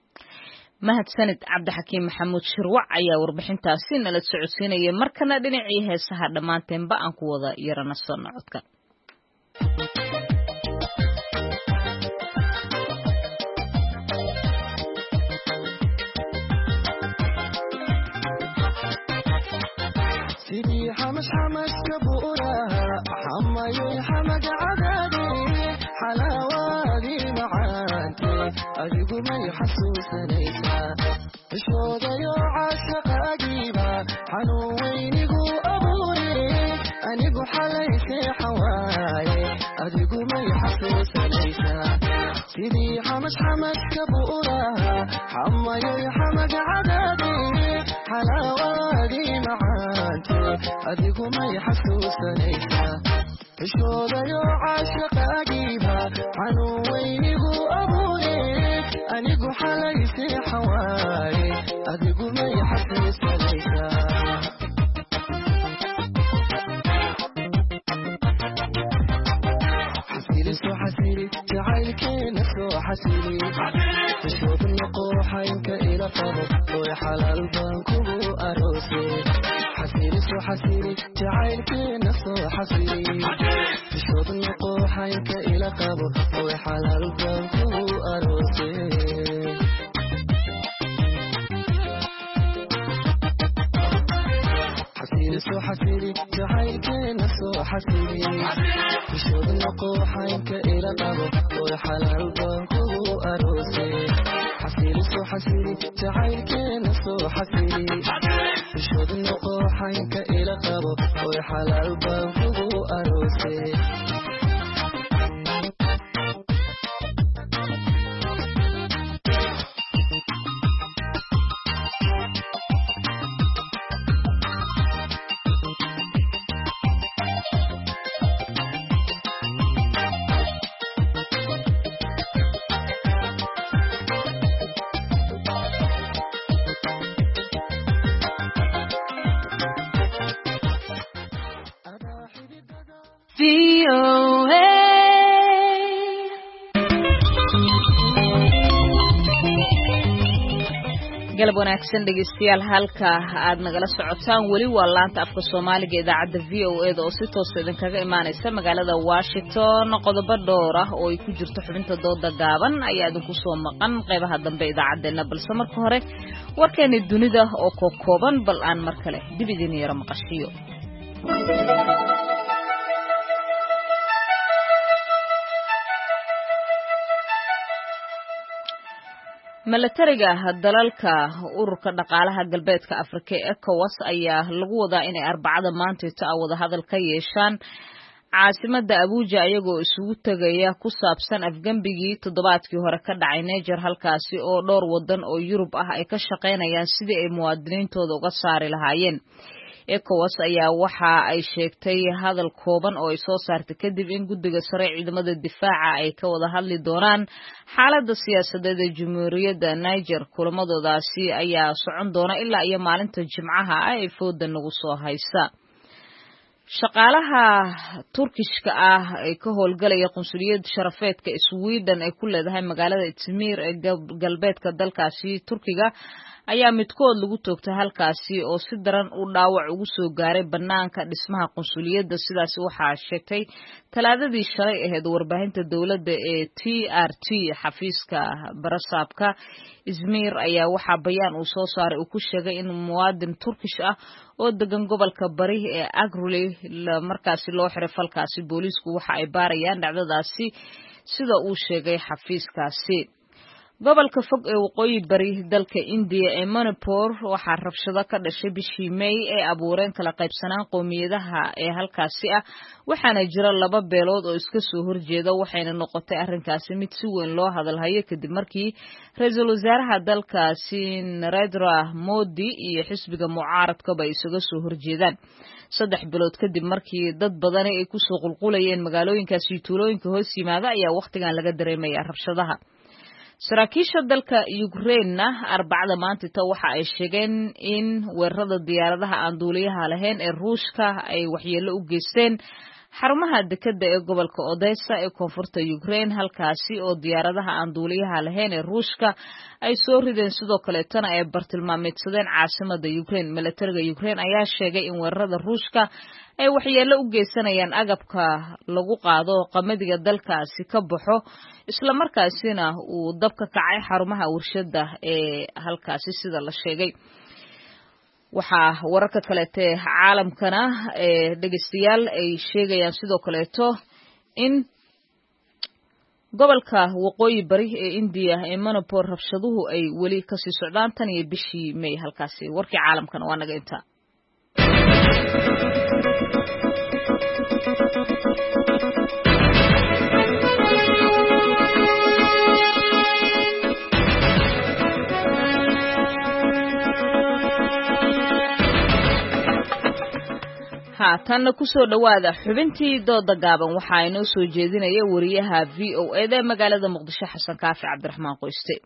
mahadsanid cabdixakiim maxamuud shirwac ayaa warbixintaasi nala socodsiinayay markana dhinacii heesaha dhammaanteenba aan ku wada yarana soo codka سيدي حمش حمش كبورها حماي حمق عدادي حلاوة معانتي أذيقوا ما يحسوس نيسا الشوق يعشق أجيبا حنويني قو أبوري أنيقو حليسي حواي أذيقوا ما يحسوس نيسا سيدي حمش حمش كبورها حماي حمق عدادي حلاوة معانتي أذيقوا ما يحسوس نيسا الشوق يعشق أجيبا حنويني قو أبوري أنيقو حليسي حواي أذيقوا ما يحسوس نيسا حسيلي سو حسيلي جعلك نفسو حسيلي تشوف النقوح ينك إلى قبض ويا حلال بانكو أروسي حسيلي سو حسيلي جعلك نفسو حسيلي تشوف النقوح ينك إلى قبض ويا حلال بانكو أروسي حسيلي سو حسيلي جعيلك نسو حسيلي بشود نقوحينك إلى قبو وحلال بانكو أروسي حسيلي سو حسيلي جعيلك نسو حسيلي بشود نقوحينك إلى قبو وحلال بانكو أروسي galab wanaagsan dhegeystayaal halka aad nagala socotaan wali waa laanta afka Soomaaliga idaacada V O A oo si toos ah idinkaga imaanaysa magaalada Washington qodobo dhowr ah oo ay ku jirto xubinta dooda gaaban ayaa idinku soo maqan qaybaha dambe idaacadeena balse marka hore warkeena dunida oo ka kooban bal aan mar kale dib idin yara maqashiyo milatariga dalalka ururka dhaqaalaha galbeedka Afrika ee ECOWAS ayaa lagu wadaa inay arbacada maanta ta wada hadal ka yeeshaan caasimada Abuja ayagoo isugu tagaya ku saabsan afgambigii toddobaadkii hore ka dhacay Niger halkaasi oo dhowr wadan oo Yurub ah ay ka shaqeynayaan sidii ay muwaadiniintooda uga saari lahaayeen ECOWAS ayaa waxa ay sheegtay hadal kooban oo ay soo saartay kadib in guddiga sare ciidamada difaaca ay ka wada hadli doonaan xaaladda siyaasadeed ee Jamhuuriyadda Niger kulamadoodaasi ayaa socon doona ilaa iyo maalinta Jimcaha ah ee fooda nagu soo haysa shaqaalaha Turkishka ah ee ka howlgalaya qunsuliyadda sharafeedka Sweden ee ku leedahay magaalada Izmir ee galbeedka dalkaasi Turkiga ayaa midkood lagu toogtay halkaasi oo si daran u dhaawac ugu soo gaaray banaanka dhismaha qunsuliyadda sidaas waxa sheegtay talaadadii shalay ahayd warbaahinta dawladda ee T R T xafiiska barasaabka Izmir ayaa waxa bayaan uu soo saaray uu ku sheegay in muwaadin Turkish ah oo degan gobolka bari ee Agruli markaasi loo xiray falkaasi booliisku waxa ay baarayaan dhacdadaasi sida uu sheegay xafiiskaasi gobolka fog ee waqooyi bari dalka India ee Manipur waxa rabshado ka dhashay bishii May ee abuureen kala qaybsanaan qoomiyadaha ee halkaasi ah waxaana jira laba beelood oo iska soo horjeeda waxayna noqotay arrinkaasi mid si weyn loo hadalhayo kadib markii ra'iisul wasaaraha dalkaasi Narendra Modi iyo xisbiga mucaaradka ay isaga soo horjeedaan saddex bilood kadib markii dad badan ay ku soo qulqulayeen magaalooyinkaasi tuulooyinka hoos yimaada ayaa waqtigan laga dareemaya rabshadaha saraakiisha dalka Ukraine arbacada maanta ta waxa ay sheegeen in weerarada diyaaradaha aan duuliyaha lahayn ee Ruushka ay waxyeello u geysteen xarumaha dekedda ee gobolka Odessa ee koonfurta Ukraine halkaasi oo diyaaradaha aan duuliyaha lahayn ee Ruushka ay soo rideen sidoo kale tan ay bartilmaameedsadeen caasimada Ukraine milatariga Ukraine ayaa sheegay in weerarada Ruushka ay waxyeello u geysanayaan agabka lagu qaado qamadiga dalkaasi ka baxo isla markaasina uu dabka kacay xarumaha warshada ee halkaasi sida la sheegay waxa wararka kale ee caalamkana ee dhageystayaal ay sheegayaan sidoo kale in gobolka waqooyi bari ee India ee Manipur rabshaduhu ay wali ka sii socdaan tan iyo bishii May halkaasi warkii caalamkana waa naga inta tan ku soo dhawaada xubintii dooda gaaban waxa ay noo soo jeedinaya wariyaha V O A da magaalada Muqdisho Xasan Kaafi Cabdiraxmaan Qoyste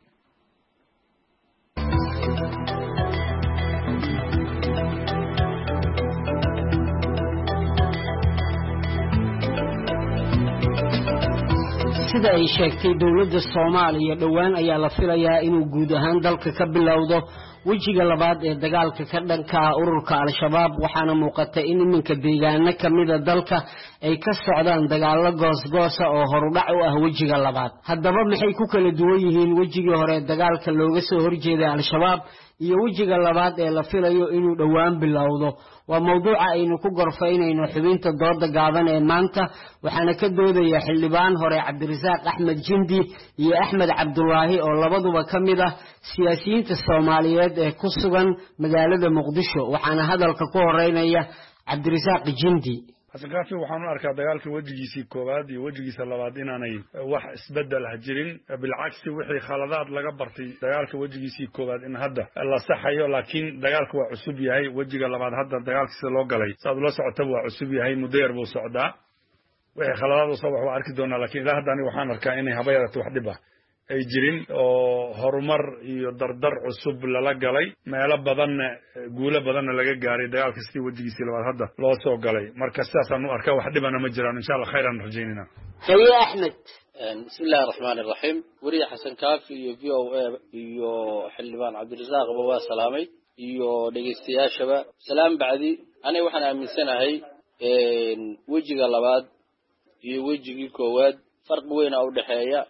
sida ay sheegtay dawladda Soomaaliya dhawaan ayaa la filayaa inuu guud ahaan dalka ka bilowdo wejiga labaad ee dagaalka ka dhanka ah ururka Al-Shabaab waxaana muuqata in iminka deegaano kamid ah dalka ay ka socdaan dagaalo goosgoos ah oo horudhac u ah wejiga labaad haddaba maxay ku kala duwan yihiin wejigii hore dagaalka looga soo horjeeday Al-Shabaab iyo wejiga labaad ee la filayo inuu dhowaan bilowdo waa mawduuca aynu ku gorfaynayno xubinta dooda gaaban ee maanta waxaana ka doodaya xildhibaan hore cabdirasaaq axmed jindi iyo axmed cabdulaahi oo labaduba ka mid ah siyaasiyiinta soomaaliyeed ee ku sugan magaalada muqdisho waxaana hadalka ku horeynaya cabdirasaaq jindi xasan kaafi waxaan u arkaa dagaalka wejigiisii koowaad iyo wejigiisa labaad inaanay wax isbedel ah jirin bilcagsi wixii khaladaad laga bartay dagaalka wejigiisii koowaad in hadda la saxayo laakiin dagaalka waa cusub yahay wejiga labaad hadda dagaalkiisa loo galay saad ula socotaba waa cusub yahay muddo yar buu socdaa wixii khaladaad usoo wax waa arki doonaa lakiin ilaa hadda aniga waxaan arkaa inay haba yarato wax dhib ah ay jirin oo horumar iyo dardar cusub lala galay meelo badanna guulo badanna laga gaaray dagaalka sidii wejigiisii labaad hadda loo soo galay marka sidaasaan u arkaa wax dhibana ma jiraan insha allah khayran rajaynayna haye axmed bismi illahi araxmaani araxiim weriye xasan kaafi iyo v o a iyo xildhibaan cabdirasaaqba waa salaamay iyo dhegaystayaashaba salaam bacdi aniga waxaan aaminsanahay wejiga labaad iyo wejigii koowaad farqi weyna u dhexeeya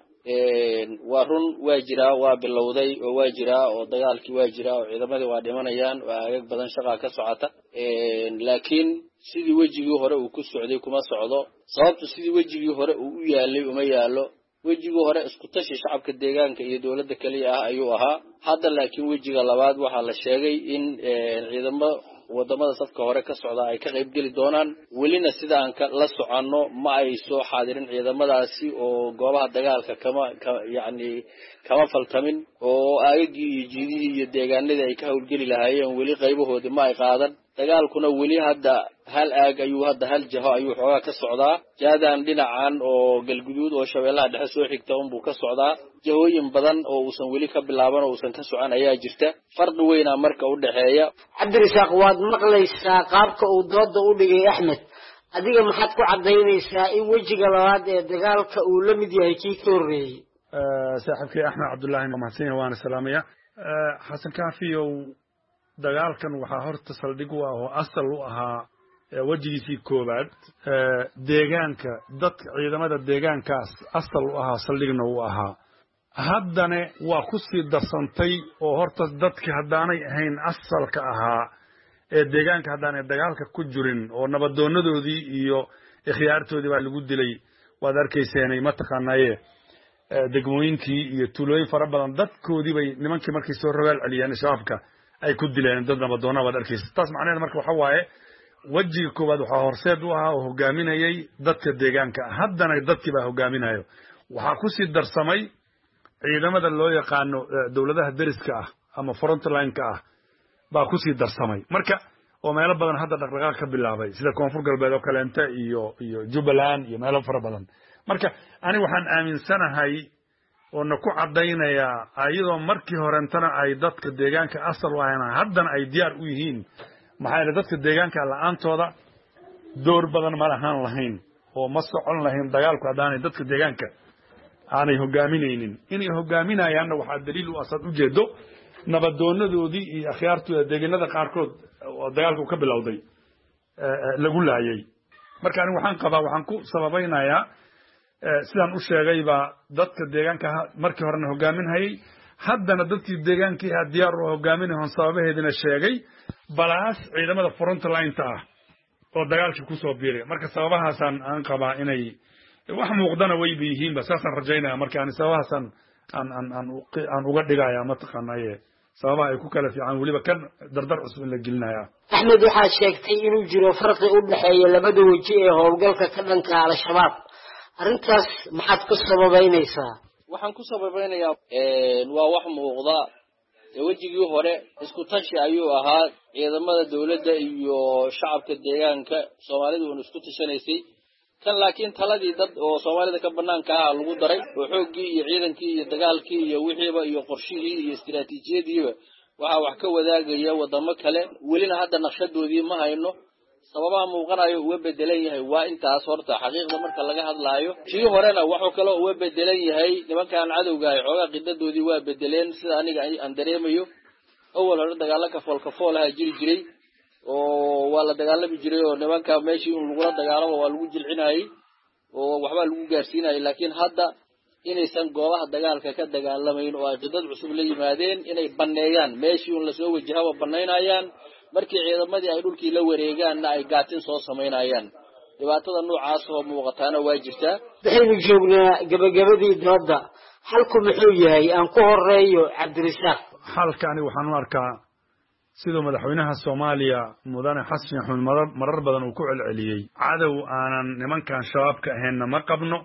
waa run waa jiraa waa bilowday oo waa jiraa oo dagaalkii waa jiraa oo ciidamadii waa dhimanayaan oo aagag badan shaqaa ka socota laakiin sidii wejigii hore uu ku socday kuma socdo sababtu sidii wejigii hore uu u yaalay uma yaalo wejigii hore isku tashi shacabka deegaanka iyo dowladda kaliya ah ayuu ahaa hadda laakiin wejiga labaad waxaa la sheegay in ciidamo wadamada safka hore ka socda ay ka qayb geli doonaan welina sidaan la soconno ma ay soo xaadirin ciidamadaasi oo goobaha dagaalka kama yacni kama faltamin oo aagagii iyo jiidihii iyo deegaanadii ay ka howlgeli lahaayeen weli qaybahoodii ma ay qaadan dagaalkuna weli hadda hal aag ayuu hadda hal jaho ayuu xoogaa ka socdaa jaadan dhinacan oo galguduud oo shabeellaha dhexe soo xigta unbuu ka socdaa jahooyin badan oo uusan weli ka bilaaban oo uusan ka socon ayaa jirta farqi weynaa marka u dhexeeya cabdirasaaq waad maqlaysaa qaabka uu dooda u dhigay axmed adiga maxaad ku cadaynaysaa in wejiga labaad ee dagaalka uu la mid yahay kii ka horreeyey saaxiibkay axmed cabdullaahi mahadsan yahay waana salaamaya xasan kaafiyow dagaalkan waxaa horta saldhig u ah oo asal u ahaa wejigiisii koowaad deegaanka dadka ciidamada deegaankaas asal u ahaa saldhigna u ahaa haddana waa ku sii darsantay oo horta dadki haddaanay ahayn asalka ahaa ee deegaanka haddaanay dagaalka ku jirin oo nabadoonadoodii iyo ikhyaartoodii baa lagu dilay waad arkayseenay mataqaanaaye degmooyinkii iyo tuulooyin fara badan dadkoodii bay nimankii markay soo rogaal celiyeen shabaabka ay ku dileen dad nabadoona waad arkaysa taas macnaheed marka waxa waaye wejiga koowaad waxaa horseed u ahaa oo hogaaminayay dadka deegaanka haddana dadkii baa hogaaminayo waxaa kusii darsamay ciidamada loo yaqaano dowladaha deriska ah ama frontline-ka ah baa kusii darsamay marka oo meelo badan hadda dhaqdhaqaaq ka bilaabay sida koonfur galbeed oo kaleente iyo iyo jubbaland iyo meelo fara badan marka ani waxaan aaminsanahay oo na ku cadaynayaa ayadoo markii horentana ay dadka deegaanka asal u ahayn haddana ay diyaar u yihiin maxaa yeele dadka deegaanka la-aantooda door badan ma lahaan lahayn oo ma socon lahayn dagaalku haddaanay dadka deegaanka aanay hogaaminaynin inay hogaaminayaanna waxaa daliil u asaad ujeedo nabadoonadoodii iyo akhyaartooda deegaanada qaarkood oo dagaalku ka bilowday lagu laayay marka anigu waxaan qabaa waxaan ku sababaynayaa sidaan u sheegayba dadka deegaanka markii horena hogaaminhayay haddana dadkii deegaankii ahaa diyaar u hogaaminayoon sababaheedina sheegay balaas ciidamada frontline-ta ah oo dagaalkii kusoo biiray marka sababahaasaan aan qabaa inay wax muuqdana wayba yihiinba saasaan rajaynaya marka ani sababahaasaan aan aan aan aan uga dhigaya mataqaanaye sababaha ay ku kala fiican weliba kan dardar cusub in la gelinaya axmed waxaad sheegtay inuu jiro farqi u dhexeeya labada weji ee howlgalka ka dhanka al-shabaab arrintaas maxaad ku sababaynaysaa waxaan ku sababaynayaa waa wax muuqda wejigii hore isku tashi ayuu ahaa ciidamada dowladda iyo shacabka deegaanka soomaalidu uun isku tashanaysay kan laakiin taladii dad oo soomaalida ka banaanka ah lagu daray oo xooggii iyo ciidankii iyo dagaalkii iyo wixiiba iyo qorshihii iyo istiraatiijiyadiiba waxaa wax ka wadaagaya wadamo kale welina hadda naqshadoodii ma hayno sababaha muuqanayo uga bedelan yahay waa intaas horta xaqiiqda marka laga hadlaayo kii horena wuxuu kale uga bedelan yahay nimankan cadowga ay xoogaa qidadoodii waa bedeleen sida aniga aan dareemayo awal hore dagaalo kafool kafoolaha jiri jiray oo waa la dagaalami jiray oo nimanka meeshii in lagula dagaalamo waa lagu jilcinayay oo waxbaa lagu gaarsiinayay laakiin hadda inaysan goobaha dagaalka ka dagaalamayn oo ay qidad cusub la yimaadeen inay banneeyaan meeshii un lasoo wajahaba bannaynayaan markii ciidamadii ay dhulkii la wareegaanna ay gaatin soo samaynayaan dhibaatada noocaas oo muuqataana waa jirtaa. waxaynu joognaa gabagabadii dooda xalku muxuu yahay aan ku horeeyo cabdirasaaq. xalkani waxaan u arkaa sidoo madaxweynaha Soomaaliya mudane xasan axmed marar badan uu ku celceliyay cadow aanan nimankan shabaabka ahayn ma qabno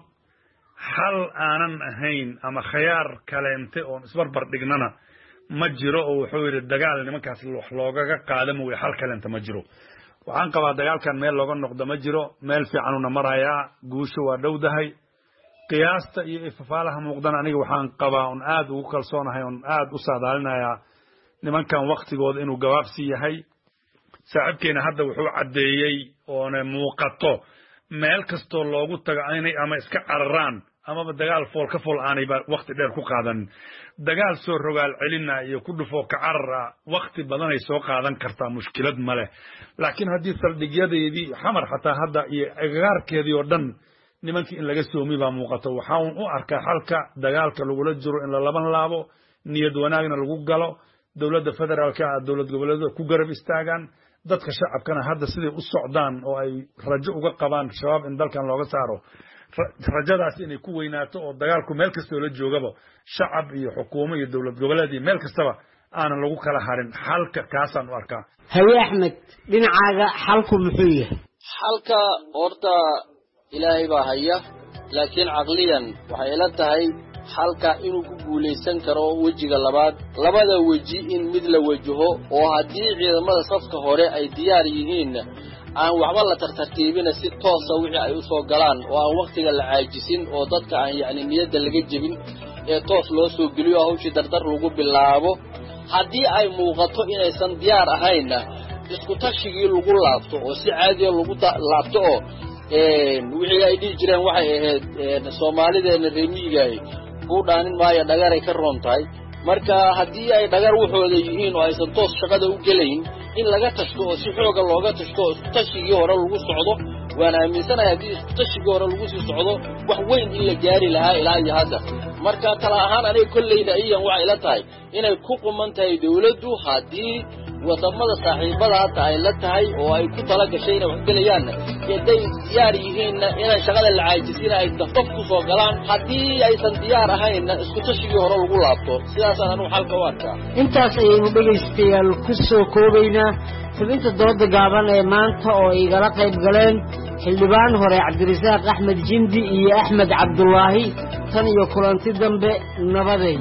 hal aanan ahayn ama khiyaar kaleente oo isbarbar dhignana ma jiro oo wuxuu yiri dagaal nimankaas wax looga qaadamo way hal kaleente ma jiro. waxaan qabaa dagaalkan meel looga noqdo ma jiro meel fiican una marayaa guusha waa dhowdahay qiyaasta iyo ifafaalaha muuqdan aniga waxaan qabaa un aad ugu kalsoonahay un aad u saadaalinayaa nimankan waqtigooda inuu gabaabsi yahay saaxiibkeena hadda wuxuu cadeeyay oo muuqato meel kasto loogu tago inay ama iska cararaan ama dagaal fool ka fool aanay waqti dheer ku qaadan dagaal soo rogaal celina iyo ku dhufo ka carara waqti badan ay soo qaadan kartaa mushkilad male laakiin hadii saldhigyadeedii xamar xataa hadda iyo agagaarkeedii oo dhan nimankii in laga soomi baa muuqato waxaan u arkaa xalka dagaalka lagu la jiro in la laban laabo niyad wanaagna lagu galo dawladda federaalka dawlad goboleedka ku garab istaagan dadka shacabkana hadda siday u socdaan oo ay rajo uga qabaan shabaab in dalkan looga saaro rajadaas inay ku weynaato oo dagaalku meel kasta la joogaba shacab iyo xukuumo iyo dawlad goboleed iyo meel kastaba aanan lagu kala harin xalka kaasaan u arkaa. haye axmed dhinacaaga xalku muxuu yahay? xalka horta ilaahay baa haya laakiin caqliyan waxay ila tahay xalka inuu ku guuleysan karo wajiga labaad labada waji in mid la wajaho oo haddii ciidamada safka hore ay diyaar yihiin aan waxba la tartartiibina si toos ah wixii ay u soo galaan oo aan waqtiga la caajisin oo dadka aan yacni niyadda laga jebin ee toos loo soo geliyo hawshii dardar lagu bilaabo haddii ay muuqato inaysan diyaar ahaynna isku tashigii lagu laabto oo si caadi ah lagu laabto oo wixii ay dhihi jireen waxay ahayd Soomaalideena reemigaay ku dhaanin maayo dhagaray ka roon tahay marka haddii ay dhagar waxooda yihiin oo aysan toos shaqada u gelayn in laga tashto oo si xooga looga tashto oo isku tashigii hore lagu socdo waan aaminsanahay haddii isku tashigii hore lagu sii socdo wax weyn in la gaari lahaa ilaa iyo hadda marka tala ahaan aniga kolleyda iyan waxay la tahay inay ku quman tahay dawladdu haddii wadamada saaxiibada hadda ay la tahay oo ay ku tala gashay inay wax gelayaan haday diyaar yihiinna inay shaqada la caajisina ay dafdaf ku soo galaan haddii aysan diyaar ahaynna isku tashigii hore lagu laabto sidaasaan anu xalka u arkaa. intaas ayaynu dhegaystayaal ku soo koobaynaa xubinta dooda gaaban ee maanta oo igala qayb galeen xildhibaan hore cabdirasaaq axmed jindi iyo axmed cabdulaahi tan iyo kulanti dambe nabaday.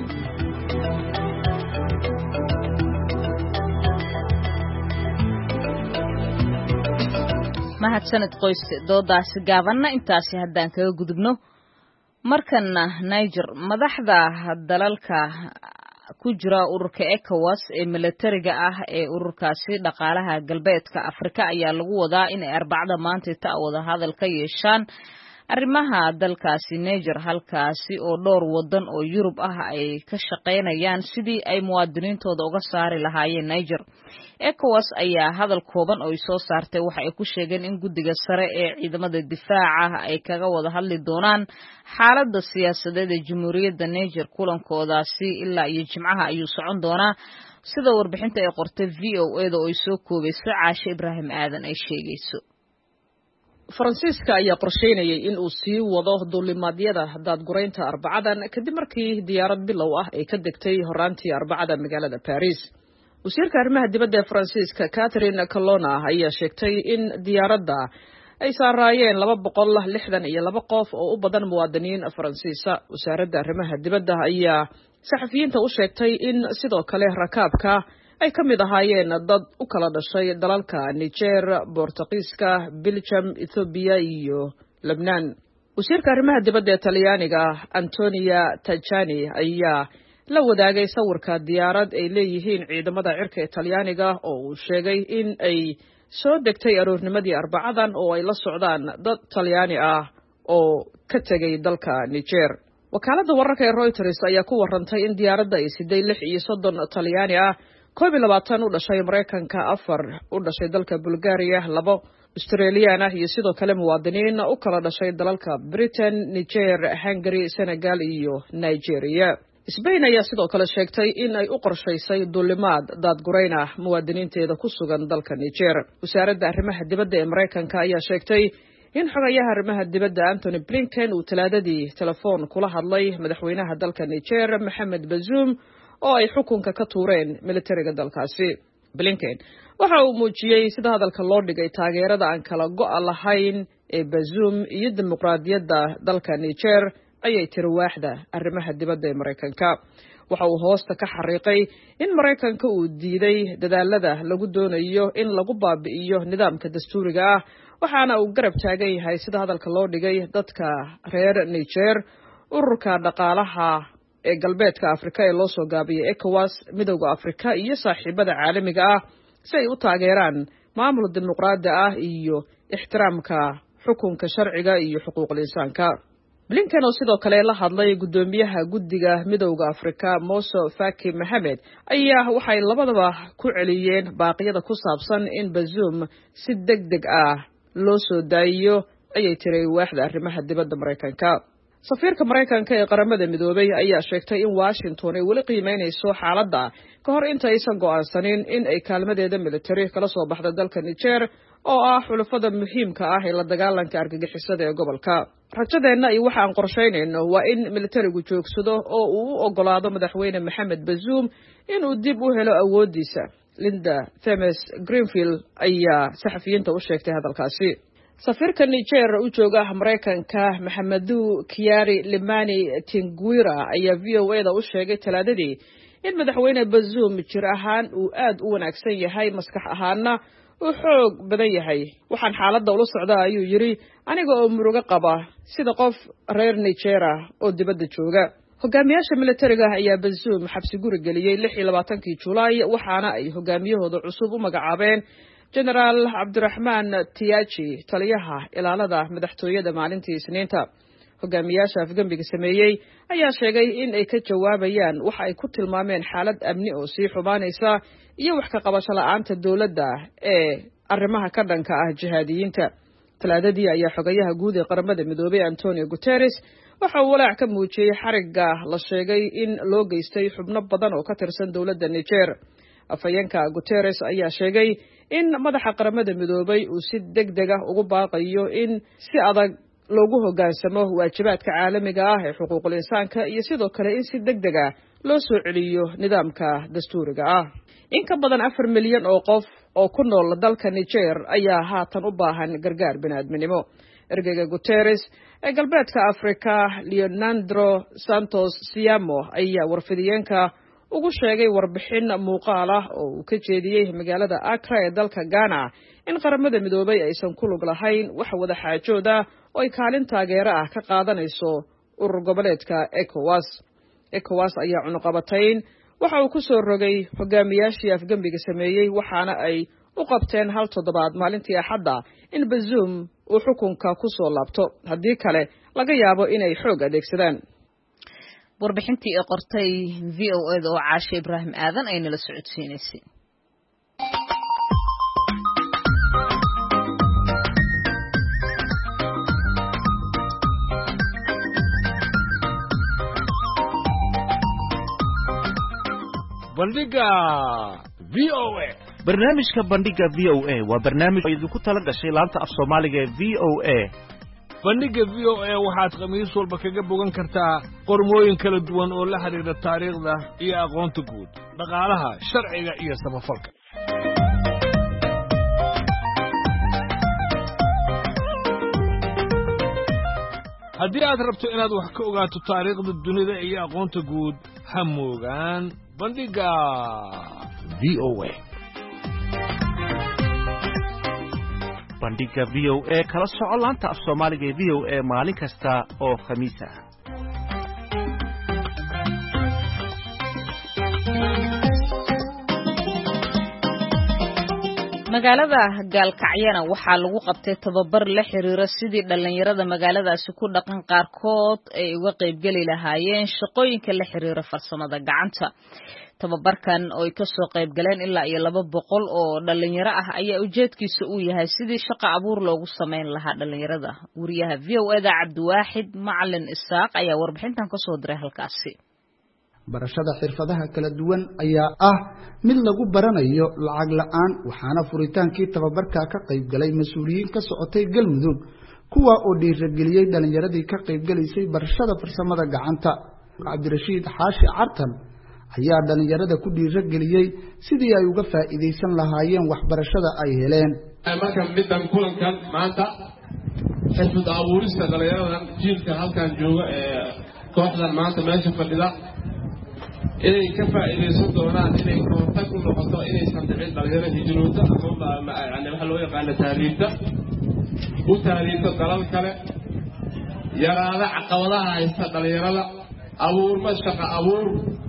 mahadsanid qoyska doodaasi gaabanna intaasi haddaan kaga gudubno markana Niger madaxda dalalka ku jira ururka ECOWAS ee militariga ah ee ururkaasi dhaqaalaha galbeedka Afrika ayaa lagu wadaa in ay arbacada maanta ta wada hadal ka yeeshaan arrimaha dalkaasi Niger halkaasi oo dhowr wadan oo Yurub ah ay ka shaqeynayaan sidii ay muwaadiniintooda uga saari lahaayeen Niger. ECOWAS ayaa hadal kooban oo soo saartay waxa ay ku sheegeen in guddiga sare ee ciidamada difaaca ay kaga wada hadli doonaan xaaladda siyaasadeed ee Jamhuuriyadda Niger kulankoodaasi ilaa iyo Jimcaha ayuu socon doonaa sida warbixinta ay qortay V O A da oo ay soo koobaysay Caashe Ibraahim Aadan ay sheegayso. Faransiiska ayaa qorsheynayay in uu sii wado duulimaadyada daadgureynta Arbacadan kadib markii diyaarad bilow ah ay ka degtay horaantii Arbacada magaalada Paris. wasiirka arrimaha dibadda ee Faransiiska Catherine Colonna ayaa sheegtay in diyaaradda ay saarayeen laba boqol lixdan iyo laba qof oo u badan muwaadiniin Faransiisa. wasaaradda arrimaha dibadda ayaa saxafiyiinta u sheegtay in sidoo kale rakaabka ay ka mid ahaayeen dad u kala dhashay dalalka Niger, Boortaqiiska, Belgium, Ethiopia iyo Lebanon. wasiirka arrimaha dibadda ee Talyaaniga Antonio Tajani ayaa la wadaagay sawirka diyaarad ay leeyihiin ciidamada cirka ee Talyaaniga oo uu sheegay in ay soo degtay aroornimadii Arbacadan oo ay la socdaan dad Talyaani ah oo ka tagay dalka Niger. wakaaladda wararka ee Reuters ayaa ku warantay in diyaaradda ay siday lix iyo soddon Talyaani ah koob iyo labaatan u dhashay Mareykanka, afar u dhashay dalka Bulgaria, labo Australian ah iyo sidoo kale muwaadiniin u kala dhashay dalalka Britain, Niger, Hungary, Senegal iyo Nigeria. Spain ayaa sidoo kale sheegtay in ay u qorshaysay duulimaad daadgurayn ah muwaadiniinteeda ku sugan dalka Niger. Wasaaradda arrimaha dibadda ee Mareykanka ayaa sheegtay in xogayaha arrimaha dibadda Anthony Blinken uu talaadadii telefoon kula hadlay madaxweynaha dalka Niger Mohamed Bazoum oo ay xukunka ka tuureen militariga dalkaasi. Blinken waxa uu muujiyay sida hadalka loo dhigay taageerada aan kala go'a lahayn ee Bazoum iyo dimuqraadiyadda dalka Niger ayay tiri waaxda arrimaha dibadda ee Mareykanka. Waxa uu hoosta ka xariiqay in Mareykanka uu diiday dadaalada lagu doonayo in lagu baabi'iyo nidaamka dastuuriga ah, waxaana uu garab taagan yahay sida hadalka loo dhigay dadka reer Niger, ururka dhaqaalaha ee galbeedka Afrika ee loo soo gaabiyay ECOWAS, midowga Afrika iyo saaxiibada caalamiga ah si ay u taageeraan maamul dimuqraadi ah iyo ixtiraamka xukunka sharciga iyo xuquuqul insaanka. Blinken oo sidoo kale la hadlay gudoomiyaha guddiga midowga Afrika Moussa Faki Mohamed ayaa waxay labadaba ku celiyeen baaqyada ku saabsan in Bazoum si degdeg ah loo soo daayiyo ayay tiri waaxda arrimaha dibadda Mareykanka. Safiirka Mareykanka ee qaramada midoobay ayaa sheegtay in Washington ay weli qiimeynayso xaaladda ka hor inta aysan go'aansanin in ay kaalmadeeda militari kala soo baxdo dalka Niger oo ah xulafada muhiimka ah ee la dagaalanka argagixisada ee gobolka. Rajadeenna iyo waxa aan qorsheynayno waa in militarigu joogsado oo uu u ogolaado madaxweyne Mohamed Bazoum inuu dib u helo awoodiisa. Linda Thomas-Greenfield ayaa saxafiyiinta u sheegtay hadalkaasi. Safiirka Niger u jooga Mareykanka Maxamedou Kiari Limani Tinguira ayaa V O A da u sheegay talaadadii in madaxweyne Bazoum jir ahaan uu aad u wanaagsan yahay, maskax ahaanna uu xoog badan yahay. Waxaan xaaladda ula socdaa ayuu yiri aniga oo murugo qaba sida qof reer Niger ah oo dibadda jooga. Hogaamiyaasha militariga ayaa Bazoum xabsi guri geliyay lix iyo labaatankii Juulaay, waxaana ay hogaamiyahooda cusub u magacaabeen General Abdurrahman Tiachi, taliyaha ilaalada madaxtooyada maalintii Isniinta. Hogaamiyaasha afgambiga sameeyay ayaa sheegay in ay ka jawaabayaan waxa ay ku tilmaameen xaalad amni oo sii xumaanaysa iyo wax ka qabasho la'aanta dawladda ee arrimaha ka dhanka ah jihaadiyiinta. Talaadadii ayaa xogayaha guud ee qaramada midoobay Antonio Guterres waxa uu walaac ka muujiyay xarigga la sheegay in loo geystay xubno badan oo ka tirsan dawladda Niger. Afhayeenka Guterres ayaa sheegay in madaxa qaramada midoobay uu si degdeg ah ugu baaqayo in si adag loogu hoggaansamo waajibaadka caalamiga ah ee xuquuqul insaanka iyo sidoo kale in si degdeg ah loo soo celiyo nidaamka dastuuriga ah. In ka badan afar milyan oo qof oo ku nool dalka Niger ayaa haatan u baahan gargaar bini'aadminimo. Ergeyga Guterres ee galbeedka Afrika Leonardo Santos Siamo ayaa warfidiyeenka ugu sheegay warbixin muuqaal ah oo uu ka jeediyey magaalada Accra ee dalka Ghana in qaramada midoobay aysan ku lug lahayn wax wada xaajooda oo ay kaalin taageero ah ka qaadanayso urur goboleedka ECOWAS. ECOWAS ayaa cunuqabatayn waxa uu ku soo rogay hogaamiyaashii afgambiga sameeyey, waxaana ay u qabteen hal toddobaad maalintii Axadda in Bazoum uu xukunka ku soo laabto, haddii kale laga yaabo inay xoog adeegsadaan. warbixintii ee qortay V O A da oo Caashe Ibraahim Aadan ay nala socodsiinaysay. Bandhiga V O A. barnaamijka Bandhiga V O A waa barnaamij idinku tala gashay laanta af Soomaaliga ee V O A. Bandhiga V O A waxaad khamiis walba kaga bogan kartaa qormooyin kala duwan oo la xiriira taariikhda iyo aqoonta guud, dhaqaalaha, sharciga iyo samafalka. haddii aad rabto inaad wax ka ogaato taariikhda dunida iyo aqoonta guud, ha moogaan Bandhiga V O A. Bandhiga V O A kala soco laanta af Soomaaliga ee V O A maalin kasta oo Khamiis ah. magaalada Gaalkacyana waxaa lagu qabtay tababar la xiriira sidii dhalinyarada magaaladaasi ku dhaqan qaarkood ay uga qayb gali lahaayeen shaqooyinka la xiriira farsamada gacanta. tababarkan oo ay ka soo qayb galeen ilaa iyo laba boqol oo dhalinyaro ah ayaa ujeedkiisa uu yahay sidii shaqo abuur loogu sameyn lahaa dhalinyarada. wariyaha V O A da Cabdiwaaxid Macalin Isaaq ayaa warbixintan ka soo diray halkaasi. barashada xirfadaha kala duwan ayaa ah mid lagu baranayo lacag la'aan, waxaana furitaankii tababarka ka qayb galay mas'uuliyiin ka socotay Galmudug kuwa oo dhiirigeliyay dhalinyaradii ka qayb galaysay barashada farsamada gacanta. Cabdirashiid Xaashi Cartan ayaa dhalinyarada ku dhiirigeliyay sidii ay uga faa'iideysan lahaayeen waxbarashada ay heleen. marka midan kulankan maanta xirfad abuurista dhalinyaradan jiilka halkan jooga ee kooxdan maanta meesha fadhida inay ka faa'iideysan doonaan inay koontak u noqoto inaysan dhicin dhalinyaro hijrooda ama yani waxa loo yaqaano taariifta u taariifta dalal kale, yaraada caqabadaha haysta dhalinyarada, abuurma shaqo abuur,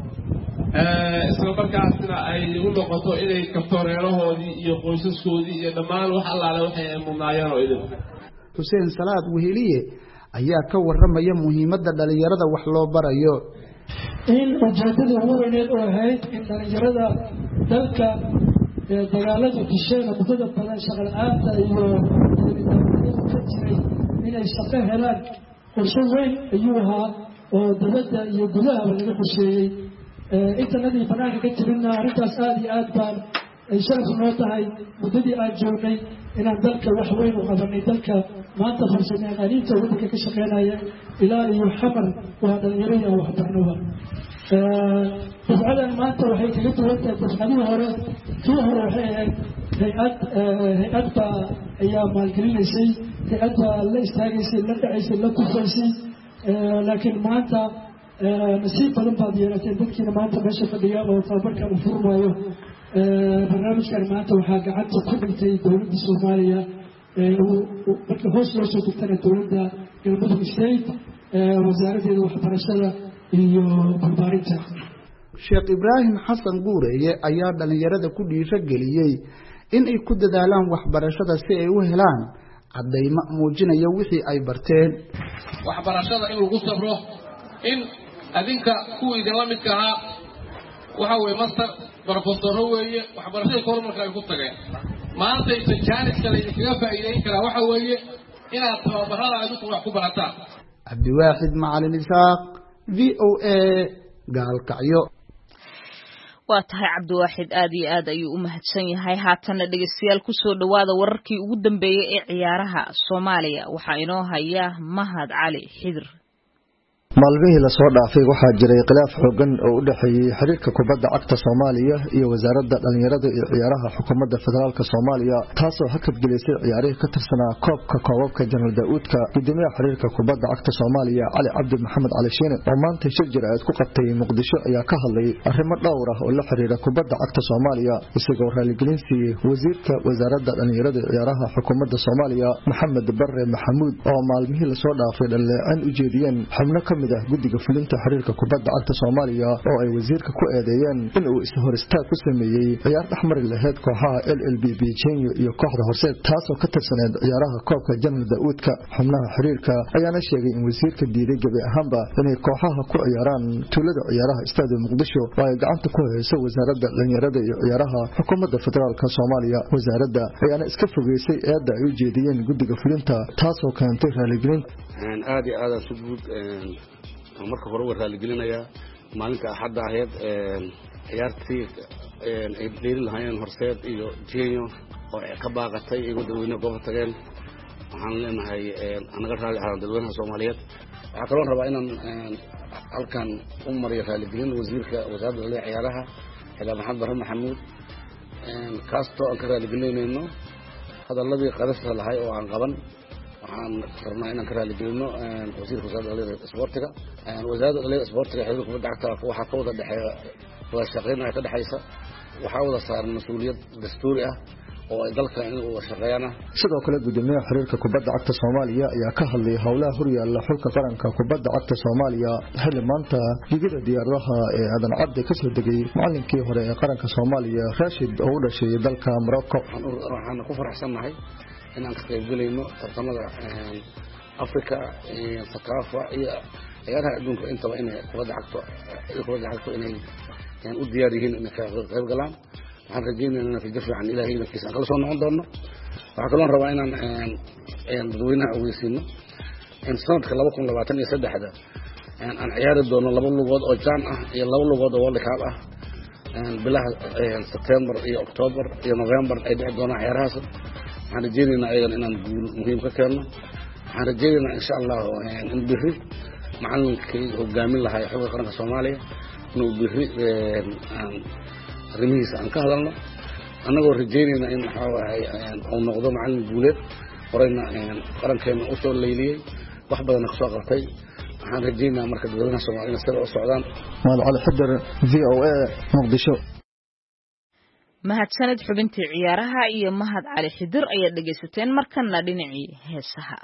isla markaasna ay u noqoto inay kabtooreerahoodii iyo qoysaskoodii iyo dhammaan wax allaale waxay ay mudnaayeen oo idin. Xuseen Salaad Weheliye ayaa ka warramaya muhiimadda dhalinyarada wax loo barayo. in ujeedada ugu weyneed oo ahayd in dhalinyarada dalka dagaalada disheena muddada badan shaqo la'aanta iyo ka jiray inay shaqo helaan qorshe weyn ayuu ahaa oo dowladda iyo gudahaba laga qorsheeyey. intanadii banaanka ka jirina arrintaas aada iyo aad baan ay sharaf noo tahay muddadii aan joognay inaan dalka wax weyn u qabanay. dalka maanta farsamayaqaaniinta waddanka ka shaqeynaya ilaa iyo xamar waa dhalinyaradii aan waxbarnoba. dafcadan maanta waxay kaga duwan tahay dafcadihii hore. kii hore waxay ahayd hay-ad hay-ad baa ayaa maalgelinaysay, hay-ad baa la istaagaysay, la dhacaysay, la kufaysay. laakiin maanta nasiib badan baad yeelateen dadkiina maanta meesha fadhiya oo tababarkan u furmaayo. barnaamijkan maanta waxaa gacanta ku dhigtay dowladda Soomaaliya, marka hoos loo soo degtana dowladda Galmudug State, wasaaraddeeda waxbarashada iyo barbaarinta. Sheekh Ibraahim Xasan Guureeye ayaa dhalinyarada ku dhiirigeliyay in ay ku dadaalaan waxbarashada si ay u helaan cadaymo muujinaya wixii ay barteen. waxbarashada in lagu sabro, in adinka kuwa idinla midka ahaa waxa weeye master professoro weeye waxbarashada kor marka ay ku tageen maanta inta jaanis kale idinkaga faa'iideyn karaa waxa weeye inaad tababarada adinku wax ku barataan. Cabdiwaaxid Macalin Isaaq, V O A, Gaalkacyo. waa tahay Cabdiwaaxid aad iyo aad ayuu u mahadsan yahay. haatana dhageystayaal ku soo dhawaada wararkii ugu dambeeyay ee ciyaaraha Soomaaliya. waxaa inoo haya Mahad Cali Xidir. maalmihii la soo dhaafay waxaa jiray khilaaf xooggan oo u dhaxeeyay xiriirka kubadda cagta Soomaaliya iyo wasaaradda dhalinyarada iyo ciyaaraha xukuumadda federaalka Soomaaliya, taasoo hakad gelisay ciyaarihii ka tirsanaa koobka koobabka General Daawudka. gudoomiyaha xiriirka kubadda cagta Soomaaliya Cali Cabdi Maxamed Cali Shiine oo maanta shir jiraa'id ku qabtay Muqdisho ayaa ka hadlay arrimo dhowr ah oo la xiriira kubadda cagta Soomaaliya, isagoo raaligelin siiyay wasiirka wasaaradda dhalinyarada iyo ciyaaraha xukuumadda Soomaaliya Maxamed Barre Maxamuud oo maalmihii la soo dhaafay dhaleecin u jeediyeen xubno ka guddiga fulinta xiriirka kubadda cagta Soomaaliya oo ay wasiirka ku eedeeyeen in uu is hor istaag ku sameeyay ciyaar dhaxmar lahayd kooxaha L L B Kenya iyo kooxda Horseed taasoo ka tirsaneyd ciyaaraha koobka General Daawudka. xubnaha xiriirka ayaana sheegay in wasiirka diiday gabi ahaanba inay kooxaha ku ciyaaraan tuulada ciyaaraha Istaadiga Muqdisho oo ay gacanta ku hayso wasaaradda dhalinyarada iyo ciyaaraha xukuumadda federaalka Soomaaliya. wasaaradda ayaana iska fogeysay eedda ay u jeediyeen guddiga fulinta, taasoo keentay raaligelin aad iyo aad u guud. marka hore waa raaligelinayaa maalinta axadda ahayd ciyaartii ay dheeri lahaayeen Horseed iyo Kenya oo ay ka baaqatay iyagu dadweyne goob tageen. waxaan leenahay anaga raali ahaan dadweynaha Soomaaliyeed. waxaa kaloo rabaa inaan halkan u mariyo raaligelin wasiirka wasaaradda ciyaaraha Xildhibaan Maxamed Barre Maxamuud, kaastoo aan ka raaligelinayno hadalladii qarasta lahay oo aan qaban. waxaan rabnaa inaan ka raaligelino wasiirka wasaaradda dhalinyarada isboortiga. wasaaradda dhalinyarada isboortiga xiriirka kubadda cagta waxaa ka wada dhexeeya wada shaqayn ka dhaxaysa. waxaa wada saaran mas'uuliyad dastuuri ah oo ay dalka in uu shaqeeyana. sidoo kale gudoomiyaha xiriirka kubadda cagta Soomaaliya ayaa ka hadlay howlaha horyaalla xulka qaranka kubadda cagta Soomaaliya xilli maanta digida diyaaradaha ee aadan cabdi ka soo degay macallinkii hore ee qaranka Soomaaliya Rashid oo u dhashay dalka Morocco. waxaan ku faraxsanahay inaan ka qayb galayno tartamada Afrika iyo Sakafa iyo ciyaaraha adduunka intaba inay kubadda cagto kubadda cagto inay u diyaar yihiin inay ka qayb galaan waxaan rajaynaynaa inaan fijo fiican ilaahay idankiisa aan kala soo noqon doono waxaa kaloo rabaa inaan dadweynaha ogeysiino in sanadka laba kun labaatan iyo saddexda aan ciyaari doono laba lugood oo jaan ah iyo laba lugood oo World Cup ah bilaha September iyo October iyo November ay dhici doonaan ciyaarahaas waxaan rajaynaynaa ayagan inaan guul muhiim ka keeno waxaan rajaynaynaa insha Allah in biri macallinkii hogaamin lahaa xogga qaranka Soomaaliya inuu biri arrimihiisa aan ka hadalno annagoo rajaynayna in waxa waay uu noqdo macallin guuleed horeyna qarankeena u soo leyliyay wax badan ka soo qabtay waxaan rajaynaa marka dadweynaha Soomaaliyeed sida u socdaan maal cali xidar V O A Muqdisho mahadsanid xubintii ciyaaraha iyo mahad cali xidir ayaa dhageysateen markana dhinacii heesaha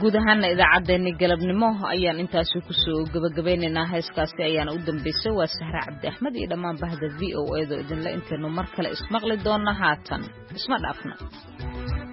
guud ahaana idaacadeeni galabnimo ayaan intaasi ku soo gabagabaynaynaa heeskaasi ayaan u dambeysay waa Sahra Cabdi Axmed iyo dhammaan bahda V O A do idin la inteenu mar kale ismaqli doona haatan isma dhaafna